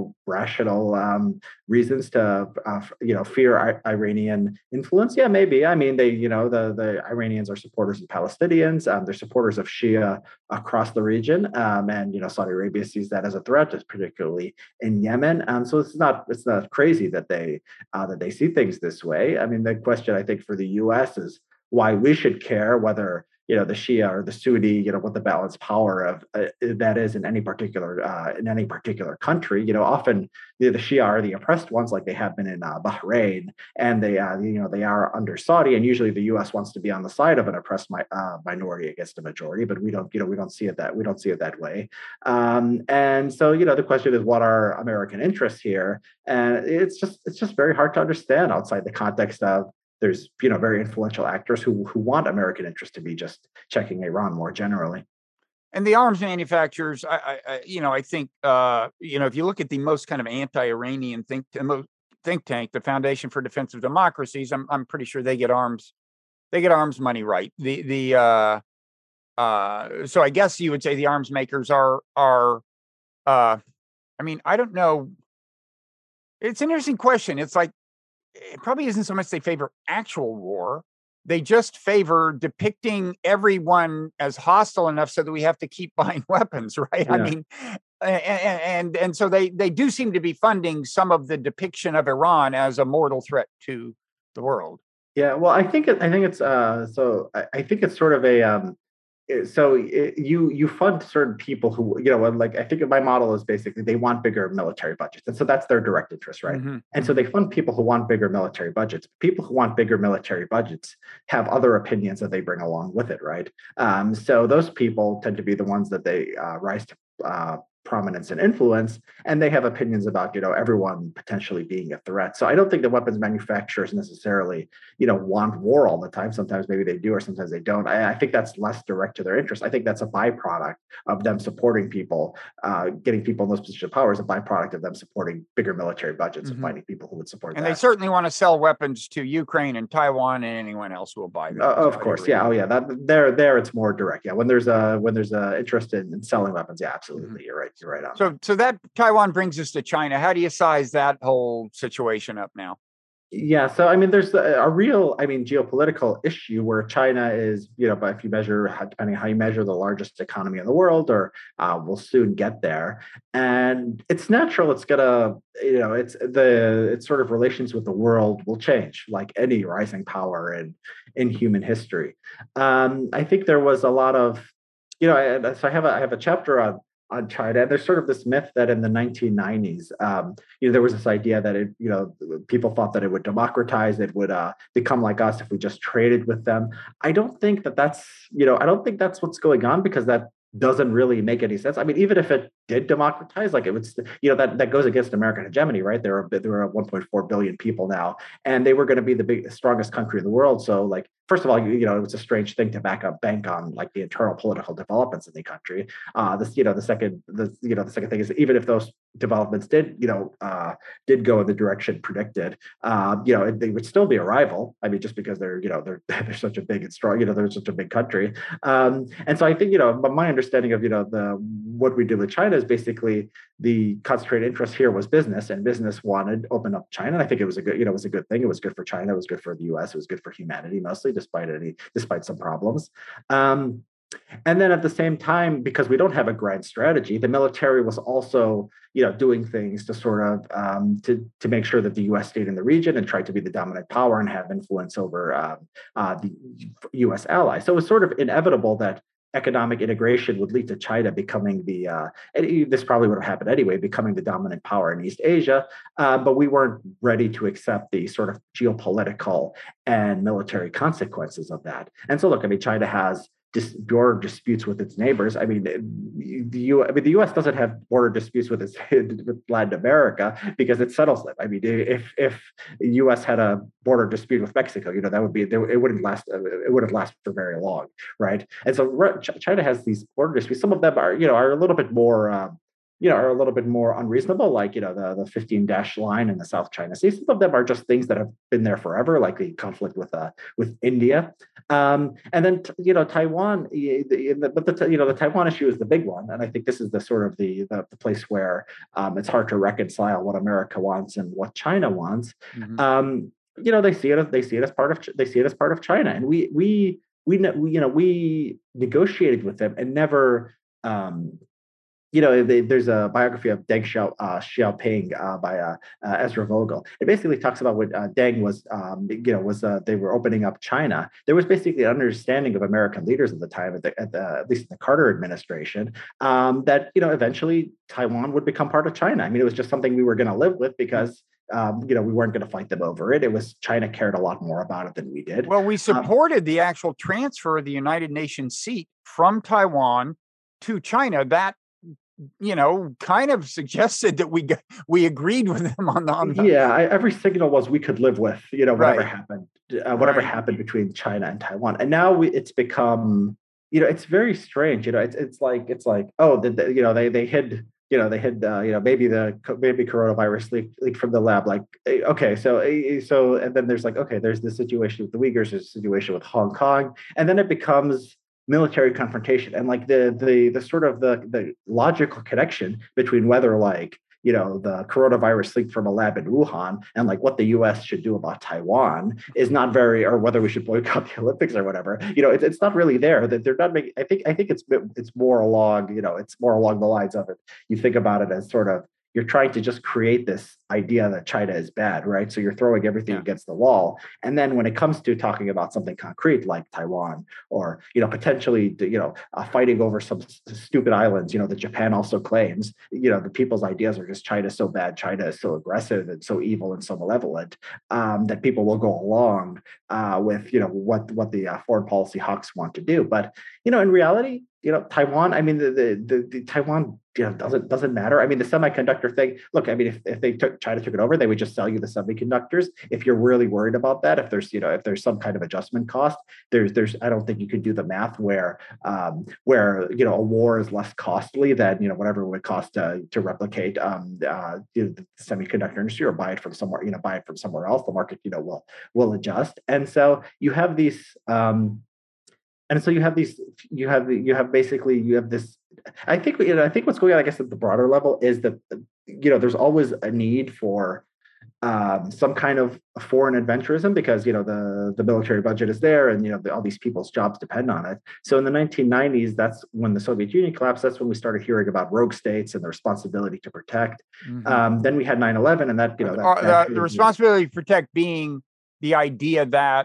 rational reasons to fear Iranian influence? Yeah, maybe. I mean, the Iranians are supporters of Palestinians. They're supporters of Shia across the region, and Saudi Arabia sees that as a threat, particularly in Yemen. So it's not crazy that they see things this way. I mean, the question I think for the U.S. is why we should care whether the Shia or the Sunni, what the balanced power of that is in any particular country. Often the Shia are the oppressed ones, like they have been in Bahrain, and they are under Saudi, and usually the U.S. wants to be on the side of an oppressed minority against a majority, but we don't see it that way. And so the question is, what are American interests here? And it's just very hard to understand outside the context of there's very influential actors who want American interests to be just checking Iran more generally.
And the arms manufacturers, I think if you look at the most kind of anti-Iranian think tank, the Foundation for Defense of Democracies, I'm pretty sure they get arms money right. So I guess you would say the arms makers are I don't know. It's an interesting question. It's like, it probably isn't so much they favor actual war. They just favor depicting everyone as hostile enough so that we have to keep buying weapons, right? Yeah. I mean, and so they do seem to be funding some of the depiction of Iran as a mortal threat to the world.
Yeah, well, I think it's sort of a you fund certain people who, I think my model is basically they want bigger military budgets. And so that's their direct interest, right? Mm-hmm. And so they fund people who want bigger military budgets. People who want bigger military budgets have other opinions that they bring along with it, right? So those people tend to be the ones that they rise to prominence and influence, and they have opinions about everyone potentially being a threat. So I don't think the weapons manufacturers necessarily want war all the time. Sometimes maybe they do, or sometimes they don't. I think that's less direct to their interest. I think that's a byproduct of them supporting people, getting people in those positions of power is a byproduct of them supporting bigger military budgets and finding people who would support
and
that.
They certainly want to sell weapons to Ukraine and Taiwan and anyone else who will buy them.
Of course, yeah. Oh, yeah. There it's more direct. Yeah, when there's a interest in selling weapons, yeah, absolutely. You're right. You're right on.
So that Taiwan brings us to China. How do you size that whole situation up now?
Yeah, so I mean, there's a real, geopolitical issue where China is, but if you measure, depending on how you measure, the largest economy in the world, or will soon get there, and it's natural. It's gonna, it's sort of relations with the world will change, like any rising power in human history. I think there was a lot of, so I have a chapter on China. And there's sort of this myth that in the 1990s, there was this idea that people thought that it would democratize, it would become like us if we just traded with them. I don't think that's what's going on, because that doesn't really make any sense. I mean, even if it did democratize, like it would, that goes against American hegemony, right? There are 1.4 billion people now, and they were going to be the strongest country in the world. So, like, first of all, it was a strange thing to bank on like the internal political developments in the country. The second thing is, even if those developments did go in the direction predicted, they would still be a rival. I mean, just because they're such a big and strong, they're such a big country. And so I think, but my understanding of, what we did with China is basically the concentrated interest here was business, and business wanted to open up China. And I think it was a good, it was a good thing. It was good for China. It was good for the US. It was good for humanity, mostly, despite some problems. And then at the same time, because we don't have a grand strategy, the military was also, doing things to sort of to make sure that the U.S. stayed in the region and tried to be the dominant power and have influence over the U.S. allies. So it was sort of inevitable that economic integration would lead to China becoming this probably would have happened anyway, becoming the dominant power in East Asia. But we weren't ready to accept the sort of geopolitical and military consequences of that. And so, look, I mean, China has border disputes with its neighbors. I mean, the U.S. doesn't have border disputes with Latin America because it settles them. I mean, if the U.S. had a border dispute with Mexico, that would be it wouldn't last. It wouldn't last for very long, right? And so China has these border disputes. Some of them are a little bit more. Are a little bit more unreasonable, like, the 15 line in the South China Sea. Some of them are just things that have been there forever, like the conflict with India. And then, Taiwan, but the Taiwan issue is the big one. And I think this is the sort of the place where it's hard to reconcile what America wants and what China wants. Mm-hmm. They see it as part of China. And we negotiated with them and never, there's a biography of Deng Xiaoping by Ezra Vogel. It basically talks about what Deng was, they were opening up China. There was basically an understanding of American leaders at the time, at least in the Carter administration, that eventually Taiwan would become part of China. I mean, it was just something we were going to live with because we weren't going to fight them over it. It was China cared a lot more about it than we did.
Well, we supported the actual transfer of the United Nations seat from Taiwan to China. That kind of suggested that we agreed with them on the.
Yeah, every signal was we could live with whatever happened, happened between China and Taiwan, and now it's become it's very strange. It's like they hid. Maybe coronavirus leaked from the lab. Like, okay, so and then there's there's the situation with the Uyghurs, there's a situation with Hong Kong, and then it becomes military confrontation. And like the sort of the logical connection between whether the coronavirus leaked from a lab in Wuhan and what the U.S. should do about Taiwan is not very, or whether we should boycott the Olympics or whatever. It's not really there. That they're not making. I think it's more along. It's more along the lines of it. You think about it as sort of you're trying to just create this idea that China is bad, right? So you're throwing everything against the wall. And then when it comes to talking about something concrete like Taiwan or, potentially, fighting over some stupid islands, that Japan also claims, the people's ideas are just China's so bad, China is so aggressive and so evil and so malevolent that people will go along with, what the foreign policy hawks want to do. But, in reality, Taiwan, I mean, the Taiwan, doesn't matter. I mean, the semiconductor thing, look, I mean, if China took it over, they would just sell you the semiconductors. If you're really worried about that, if there's some kind of adjustment cost, I don't think you could do the math where a war is less costly than, whatever it would cost to replicate the semiconductor industry or buy it from somewhere else. The market, will adjust. And so you have these, and so you have this. I think what's going on, I guess, at the broader level is that there's always a need for some kind of foreign adventurism because the military budget is there and all these people's jobs depend on it. So in the 1990s, that's when the Soviet Union collapsed. That's when we started hearing about rogue states and the responsibility to protect. Mm-hmm. Then we had 9/11, and that
the responsibility to protect being the idea that,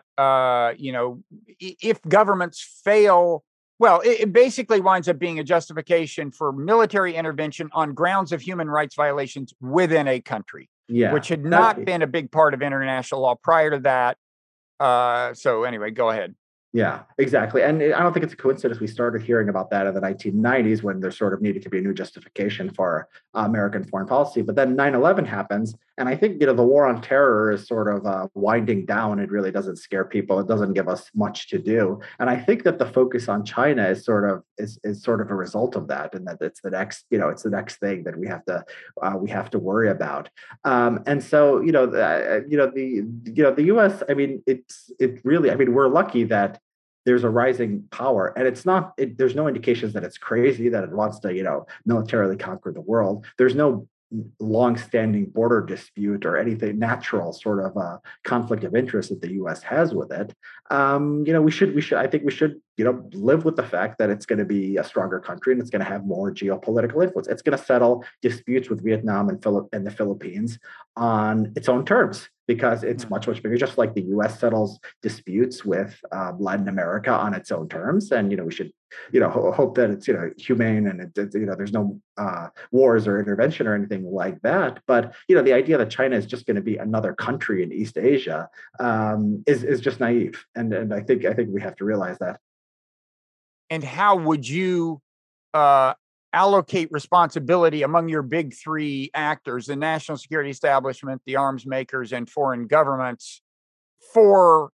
if governments fail, well, it basically winds up being a justification for military intervention on grounds of human rights violations within a country, which had not been a big part of international law prior to that. So anyway, go ahead.
Yeah, exactly. And I don't think it's a coincidence we started hearing about that in the 1990s when there sort of needed to be a new justification for American foreign policy. But then 9/11 happens. And I think, the war on terror is sort of winding down. It really doesn't scare people. It doesn't give us much to do. And I think that the focus on China is sort of a result of that. And that it's the next, it's the next thing that we have to worry about. And so, the U.S., I mean, it really, I mean, we're lucky that there's a rising power, and there's no indications that it's crazy, that it wants to militarily conquer the world. There's no long-standing border dispute or anything natural sort of conflict of interest that the U.S. has with it. I think we should live with the fact that it's going to be a stronger country and it's going to have more geopolitical influence. It's going to settle disputes with Vietnam and the Philippines on its own terms, because it's much, much bigger, just like the U.S. settles disputes with Latin America on its own terms. And, we should, hope that it's, humane, and there's no wars or intervention or anything like that. But, the idea that China is just going to be another country in East Asia is just naive. And I think we have to realize that.
And how would you allocate responsibility among your big three actors, the national security establishment, the arms makers, and foreign governments, for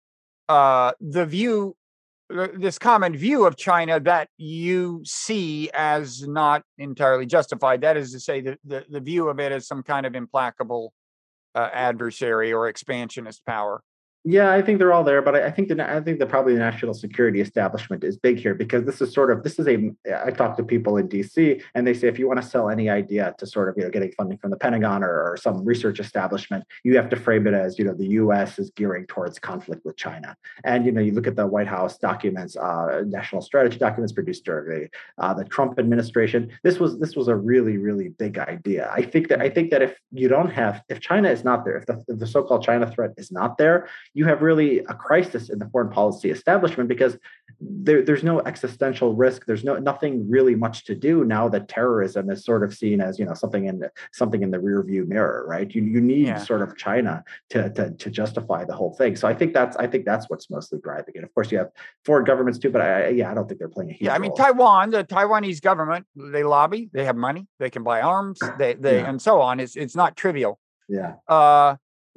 this common view of China that you see as not entirely justified? That is to say, the view of it as some kind of implacable adversary or expansionist power.
Yeah, I think they're all there, but I think that probably the national security establishment is big here, because I talk to people in DC, and they say, if you want to sell any idea to sort of, getting funding from the Pentagon or some research establishment, you have to frame it as, the U.S. is gearing towards conflict with China. And, you look at the White House documents, national strategy documents produced during the Trump administration. This was a really, really big idea. I think that if China is not there, if the so-called China threat is not there, you have really a crisis in the foreign policy establishment, because there's no existential risk. There's nothing really much to do now that terrorism is sort of seen as something in the rear view mirror, right? You need sort of China to justify the whole thing. So I think that's what's mostly driving it. Of course, you have foreign governments too, but I don't think they're playing a huge role.
I mean, Taiwan, the Taiwanese government, they lobby, they have money, they can buy arms, they and so on. It's not trivial.
Yeah.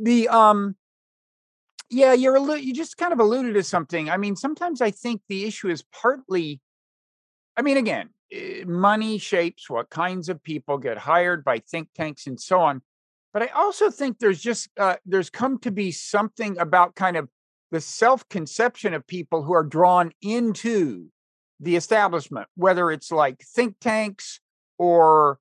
You just kind of alluded to something. I mean, sometimes I think the issue is partly, I mean, again, money shapes what kinds of people get hired by think tanks and so on. But I also think there's come to be something about kind of the self-conception of people who are drawn into the establishment, whether it's like think tanks or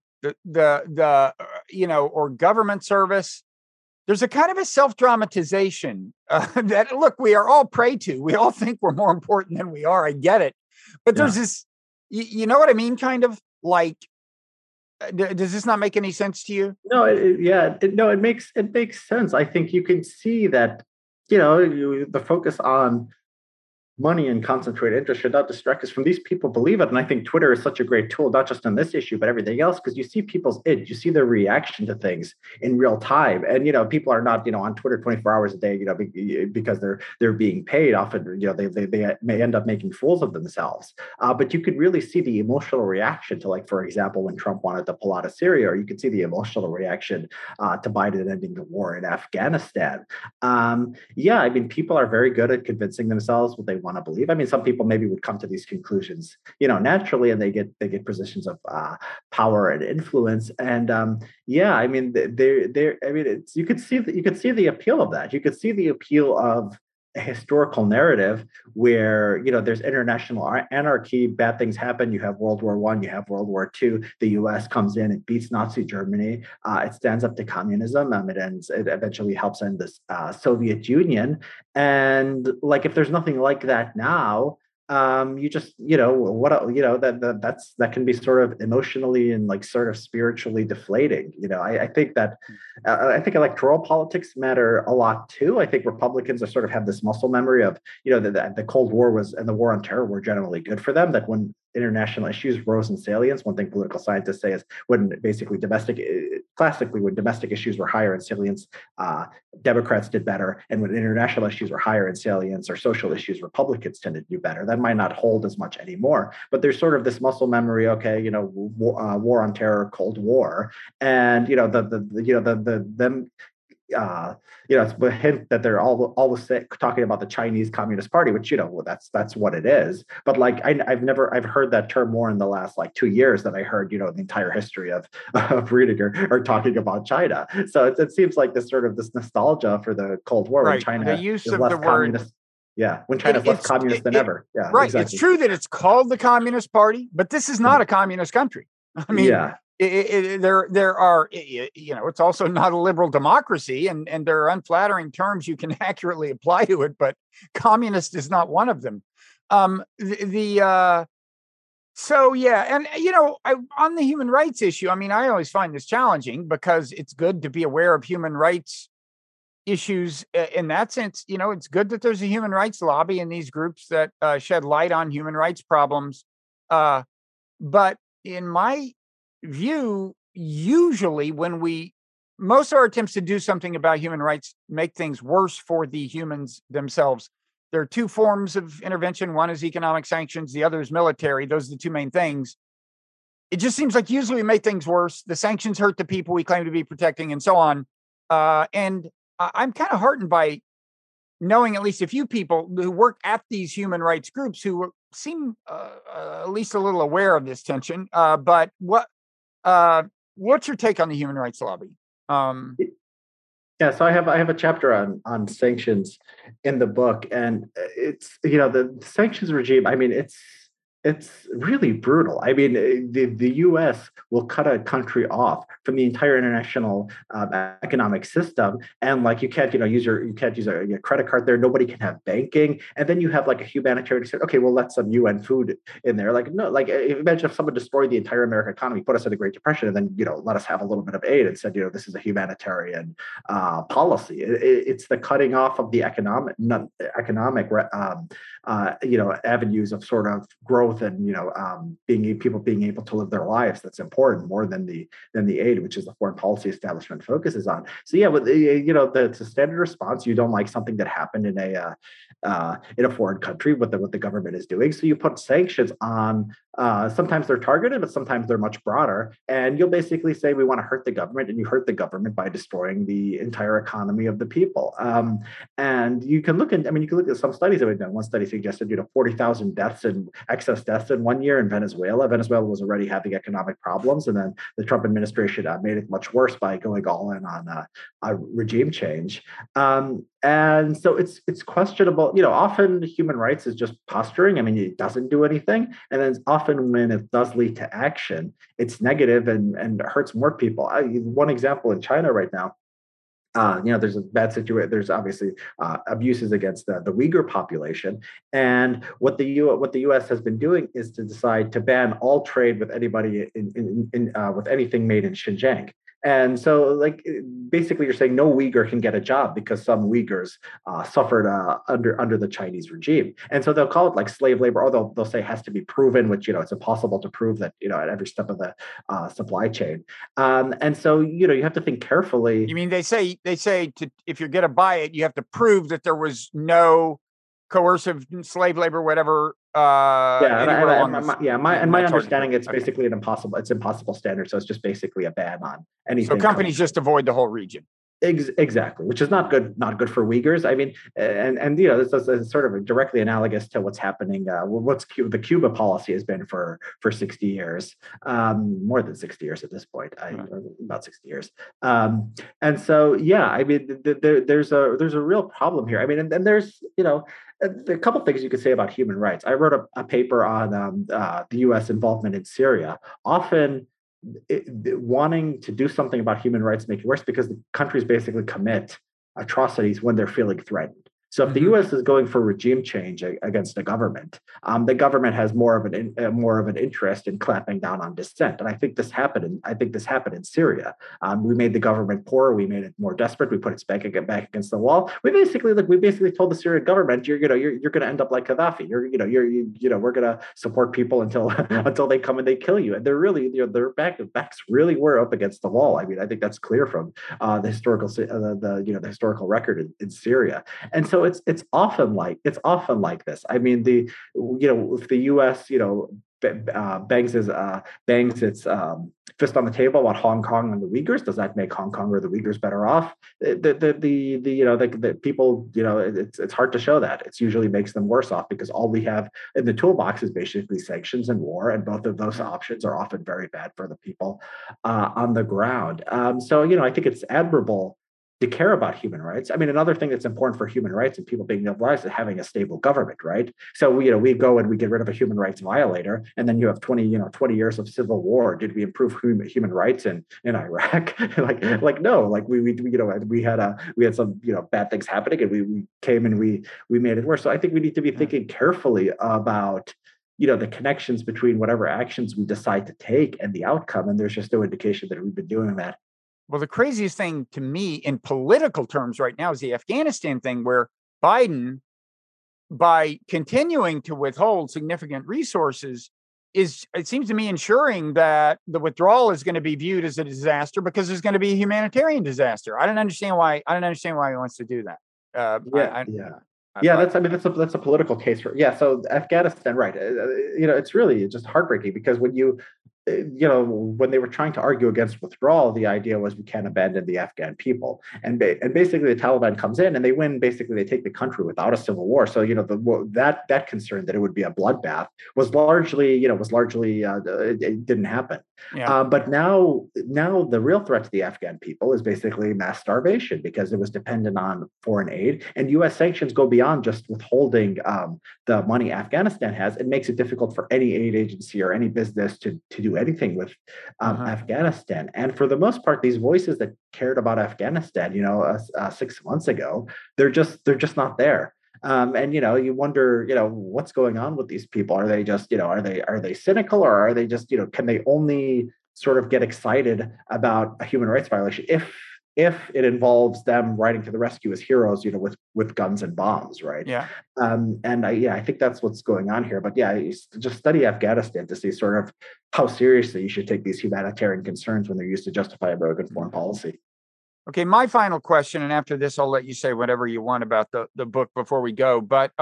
or government service. There's a kind of a self-dramatization that, look, we are all prey to. We all think we're more important than we are. I get it. But there's this, you know what I mean? Kind of like, does this not make any sense to you?
No, it makes sense. I think you can see that, the focus on money and concentrated interest should not distract us from these people believe it. And I think Twitter is such a great tool, not just on this issue, but everything else, because you see people's you see their reaction to things in real time. And, people are not, on Twitter 24 hours a day, because they're being paid. Often, they may end up making fools of themselves. But you could really see the emotional reaction to, like, for example, when Trump wanted to pull out of Syria, or you could see the emotional reaction to Biden ending the war in Afghanistan. I mean, people are very good at convincing themselves what they want to believe. I mean, some people maybe would come to these conclusions, naturally, and they get positions of power and influence. And I mean, you could see the appeal of that. You could see the appeal of a historical narrative where there's international anarchy, bad things happen. You have World War I, you have World War II. The U.S. comes in, it beats Nazi Germany, it stands up to communism, it eventually helps end the Soviet Union. And like, if there's nothing like that now, you just that can be sort of emotionally and like sort of spiritually deflating. I think that I think electoral politics matter a lot too. I think Republicans are sort of have this muscle memory of the Cold War and the war on terror were generally good for them. That when international issues rose in salience. One thing political scientists say is classically when domestic issues were higher in salience, Democrats did better, and when international issues were higher in salience or social issues, Republicans tended to do better. That might not hold as much anymore, but there's sort of this muscle memory. Okay, war on terror, Cold War, and it's a hint that they're always talking about the Chinese Communist Party, which that's what it is. But like I've heard that term more in the last like 2 years than I heard the entire history of reading or talking about China. So it seems like this nostalgia for the Cold War when China
the use
is
of
less
the word.
communist. Yeah, when China's less communist than ever. Yeah,
right.
Exactly.
It's true that it's called the Communist Party, but this is not a communist country. I mean,
yeah.
There are, it's also not a liberal democracy, and there are unflattering terms you can accurately apply to it, but communist is not one of them. So yeah, and on the human rights issue, I mean, I always find this challenging because it's good to be aware of human rights issues in that sense. It's good that there's a human rights lobby and these groups that shed light on human rights problems. But in my view, usually when most of our attempts to do something about human rights make things worse for the humans themselves. There are two forms of intervention. One is economic sanctions. The other is military. Those are the two main things. It just seems like usually we make things worse. The sanctions hurt the people we claim to be protecting and so on. And I'm kind of heartened by knowing at least a few people who work at these human rights groups who seem at least a little aware of this tension. But what's your take on the human rights lobby?
Yeah, so I have a chapter on sanctions in the book, and it's the sanctions regime. I mean, it's really brutal. I mean, the U.S. will cut a country off from the entire international economic system, and like you can't use a credit card there. Nobody can have banking, and then you have like a humanitarian. Okay, we'll let some UN food in there. Like no, like imagine if someone destroyed the entire American economy, put us in the Great Depression, and then let us have a little bit of aid and said this is a humanitarian policy. It's the cutting off of the economic avenues of sort of growth and people being able to live their lives that's important more than the aid, which is the foreign policy establishment focuses on. So yeah, but the standard response, you don't like something that happened in a foreign country, what the government is doing, so you put sanctions on. Sometimes they're targeted, but sometimes they're much broader, and you'll basically say we want to hurt the government, and you hurt the government by destroying the entire economy of the people. And you can look at some studies that we've done. One study suggested 40,000 excess deaths in 1 year in Venezuela. Venezuela was already having economic problems, and then the Trump administration made it much worse by going all in on a regime change. And so it's questionable. Often human rights is just posturing. I mean, it doesn't do anything, and then often when it does lead to action, it's negative and hurts more people. One example in China right now. There's a bad situation. There's obviously abuses against the Uyghur population, and what the U.S. has been doing is to decide to ban all trade with anybody with anything made in Xinjiang. And so, like, basically, you're saying no Uyghur can get a job because some Uyghurs suffered under the Chinese regime. And so they'll call it like slave labor, or they'll say it has to be proven, which it's impossible to prove that at every step of the supply chain. And so you have to think carefully.
You mean they say if you're going to buy it, you have to prove that there was no coercive slave labor, whatever.
My understanding, it's basically an impossible standard. So it's just basically a ban on anything.
So companies just avoid the whole region.
Exactly, which is not good for Uyghurs. I mean, and this is sort of directly analogous to what's happening. The Cuba policy has been for 60 years, more than 60 years at this point. About 60 years. And so, yeah, I mean, there's a real problem here. I mean, and there's a couple of things you could say about human rights. I wrote a paper on the U.S. involvement in Syria. Often, wanting to do something about human rights make it worse because the countries basically commit atrocities when they're feeling threatened. So if the U.S. is going for regime change against the government has more of an interest in clamping down on dissent. And I think this happened. I think this happened in Syria. We made the government poorer. We made it more desperate. We put its back against the wall. We basically told the Syrian government, you're going to end up like Gaddafi. We're going to support people until until they come and they kill you. And they're really, their backs really were up against the wall. I mean, I think that's clear from the historical record in Syria. And so it's often like this. I mean, if the U.S. bangs its fist on the table about Hong Kong and the Uyghurs, does that make Hong Kong or the Uyghurs better off? The people, it's hard to show that. It usually makes them worse off, because all we have in the toolbox is basically sanctions and war, and both of those options are often very bad for the people on the ground. So I think it's admirable to care about human rights. I mean, another thing that's important for human rights and people being mobilized is having a stable government, right? So we go and we get rid of a human rights violator, and then you have 20 years of civil war. Did we improve human rights in Iraq? No, we had some bad things happening, and we came and we made it worse. So I think we need to be thinking carefully about the connections between whatever actions we decide to take and the outcome. And there's just no indication that we've been doing that.
Well, the craziest thing to me in political terms right now is the Afghanistan thing, where Biden, by continuing to withhold significant resources, it seems to me, ensuring that the withdrawal is going to be viewed as a disaster, because there's going to be a humanitarian disaster. I don't understand why he wants to do that.
That's a political case so Afghanistan, right? It's really just heartbreaking, because when they were trying to argue against withdrawal, the idea was we can't abandon the Afghan people, and basically the Taliban comes in and they win. Basically, they take the country without a civil war. So that concern that it would be a bloodbath was largely it didn't happen.
Yeah.
But now the real threat to the Afghan people is basically mass starvation, because it was dependent on foreign aid, and U.S. sanctions go beyond just withholding the money Afghanistan has. It makes it difficult for any aid agency or any business to do anything with Afghanistan. And for the most part, these voices that cared about Afghanistan, 6 months ago, they're just not there. And you wonder, what's going on with these people? Are they just, are they cynical, or are they just, can they only sort of get excited about a human rights violation if it involves them riding to the rescue as heroes, with guns and bombs, right?
Yeah.
I think that's what's going on here. But just study Afghanistan to see sort of how seriously you should take these humanitarian concerns when they're used to justify American foreign policy.
Okay, my final question, and after this, I'll let you say whatever you want about the book before we go. But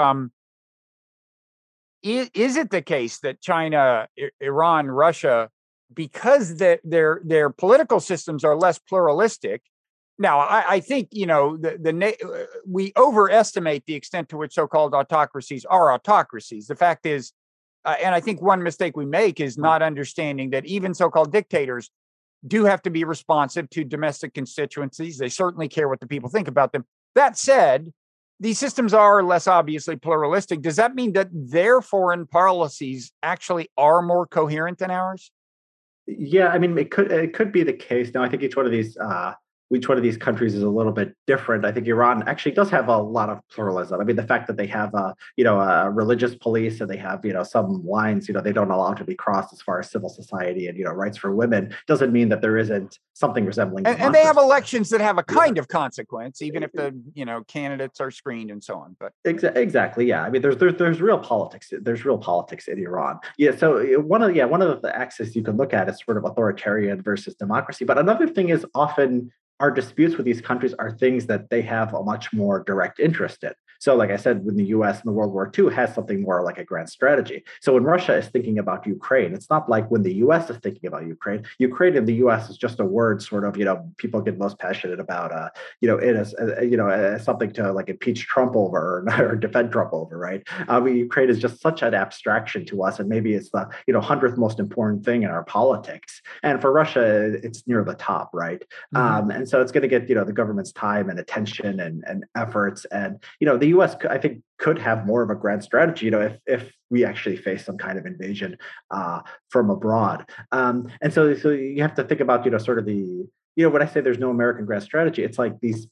is it the case that China, Iran, Russia, because their political systems are less pluralistic? Now, I think we overestimate the extent to which so-called autocracies are autocracies. The fact is, and I think one mistake we make is not understanding that even so-called dictators do have to be responsive to domestic constituencies. They certainly care what the people think about them. That said, these systems are less obviously pluralistic. Does that mean that their foreign policies actually are more coherent than ours?
Yeah, I mean, it could be the case. Now, I think each one of these countries is a little bit different. I think Iran actually does have a lot of pluralism. I mean, the fact that they have a religious police, and they have some lines they don't allow to be crossed as far as civil society and rights for women, doesn't mean that there isn't something resembling.
And they have elections that have a kind of consequence, even if the candidates are screened and so on. But
exactly, yeah. I mean, there's real politics. There's real politics in Iran. Yeah. So one of the axes you can look at is sort of authoritarian versus democracy. But another thing is often our disputes with these countries are things that they have a much more direct interest in. So like I said, when the US in the World War II has something more like a grand strategy. So when Russia is thinking about Ukraine, it's not like when the US is thinking about Ukraine. Ukraine in the US is just a word sort of, people get most passionate about, it as something to like impeach Trump over or defend Trump over, right? Ukraine is just such an abstraction to us. And maybe it's the, 100th most important thing in our politics. And for Russia, it's near the top, right? Mm-hmm. And so it's going to get, the government's time and attention and efforts. And, the U.S. I think could have more of a grand strategy, if we actually face some kind of invasion from abroad. And so you have to think about, sort of the, when I say there's no American grand strategy, it's like these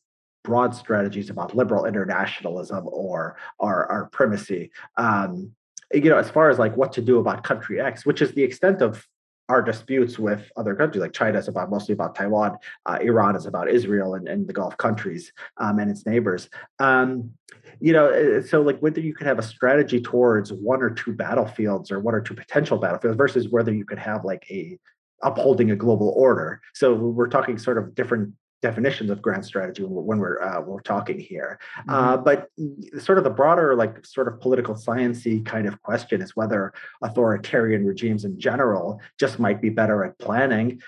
broad strategies about liberal internationalism or primacy. As far as like what to do about country X, which is the extent of our disputes with other countries, like China is mostly about Taiwan, Iran is about Israel and the Gulf countries and its neighbors. So like whether you could have a strategy towards one or two battlefields or one or two potential battlefields versus whether you could have like upholding a global order. So we're talking sort of different definitions of grand strategy when we're talking here. But sort of the broader, like sort of political sciencey kind of question is whether authoritarian regimes in general just might be better at planning.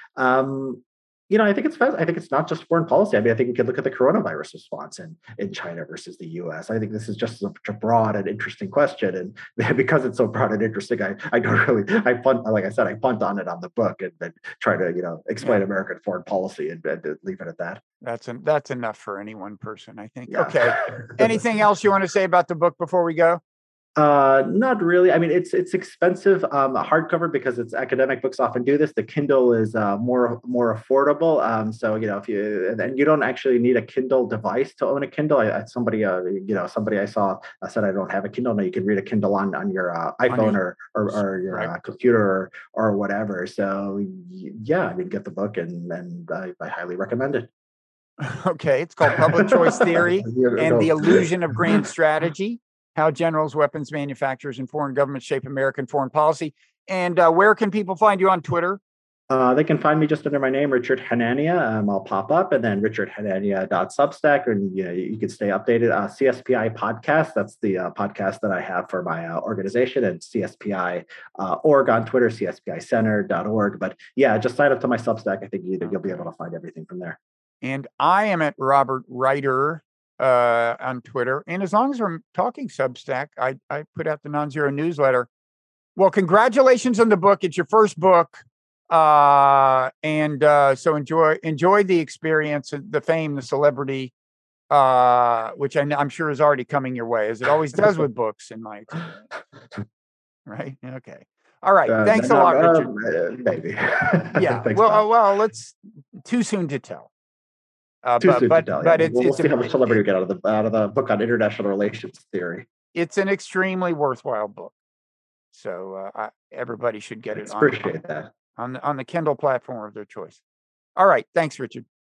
I think it's not just foreign policy. I mean, I think we could look at the coronavirus response in China versus the U.S. I think this is just such a broad and interesting question, and because it's so broad and interesting, I punt on it on the book and try to explain American foreign policy and leave it at that.
That's enough for any one person, I think.
Yeah.
Okay. Anything else you want to say about the book before we go?
Not really. I mean, it's expensive hardcover because it's academic books often do this. The Kindle is more affordable. So if you don't actually need a Kindle device to own a Kindle. Somebody I saw said I don't have a Kindle. No, you can read a Kindle on your iPhone or your right. Computer or whatever. So yeah, I mean, get the book and I highly recommend it.
Okay, it's called Public Choice Theory and the Illusion of Grand Strategy. How generals, weapons manufacturers, and foreign governments shape American foreign policy. And where can people find you on Twitter?
They can find me just under my name, Richard Hanania. I'll pop up, and then richardhanania.substack, and you can stay updated. CSPI podcast, that's the podcast that I have for my organization, and CSPI org on Twitter, cspicenter.org. But yeah, just sign up to my Substack. I think you'll be able to find everything from there.
And I am at Robert Reiter on Twitter. And as long as we're talking Substack, I put out the Non-Zero newsletter. Well, congratulations on the book. It's your first book. So enjoy the experience, the fame, the celebrity, which I'm sure is already coming your way, as it always does with books in my experience. Right? Okay. All right. Thanks a lot, Richard.
Maybe.
Yeah.
Thanks,
well, let's too soon to tell. But
we'll see how much celebrity we get out of the book on international relations theory.
It's an extremely worthwhile book, so everybody should get it.
Appreciate that
on the Kindle platform of their choice. All right, thanks, Richard.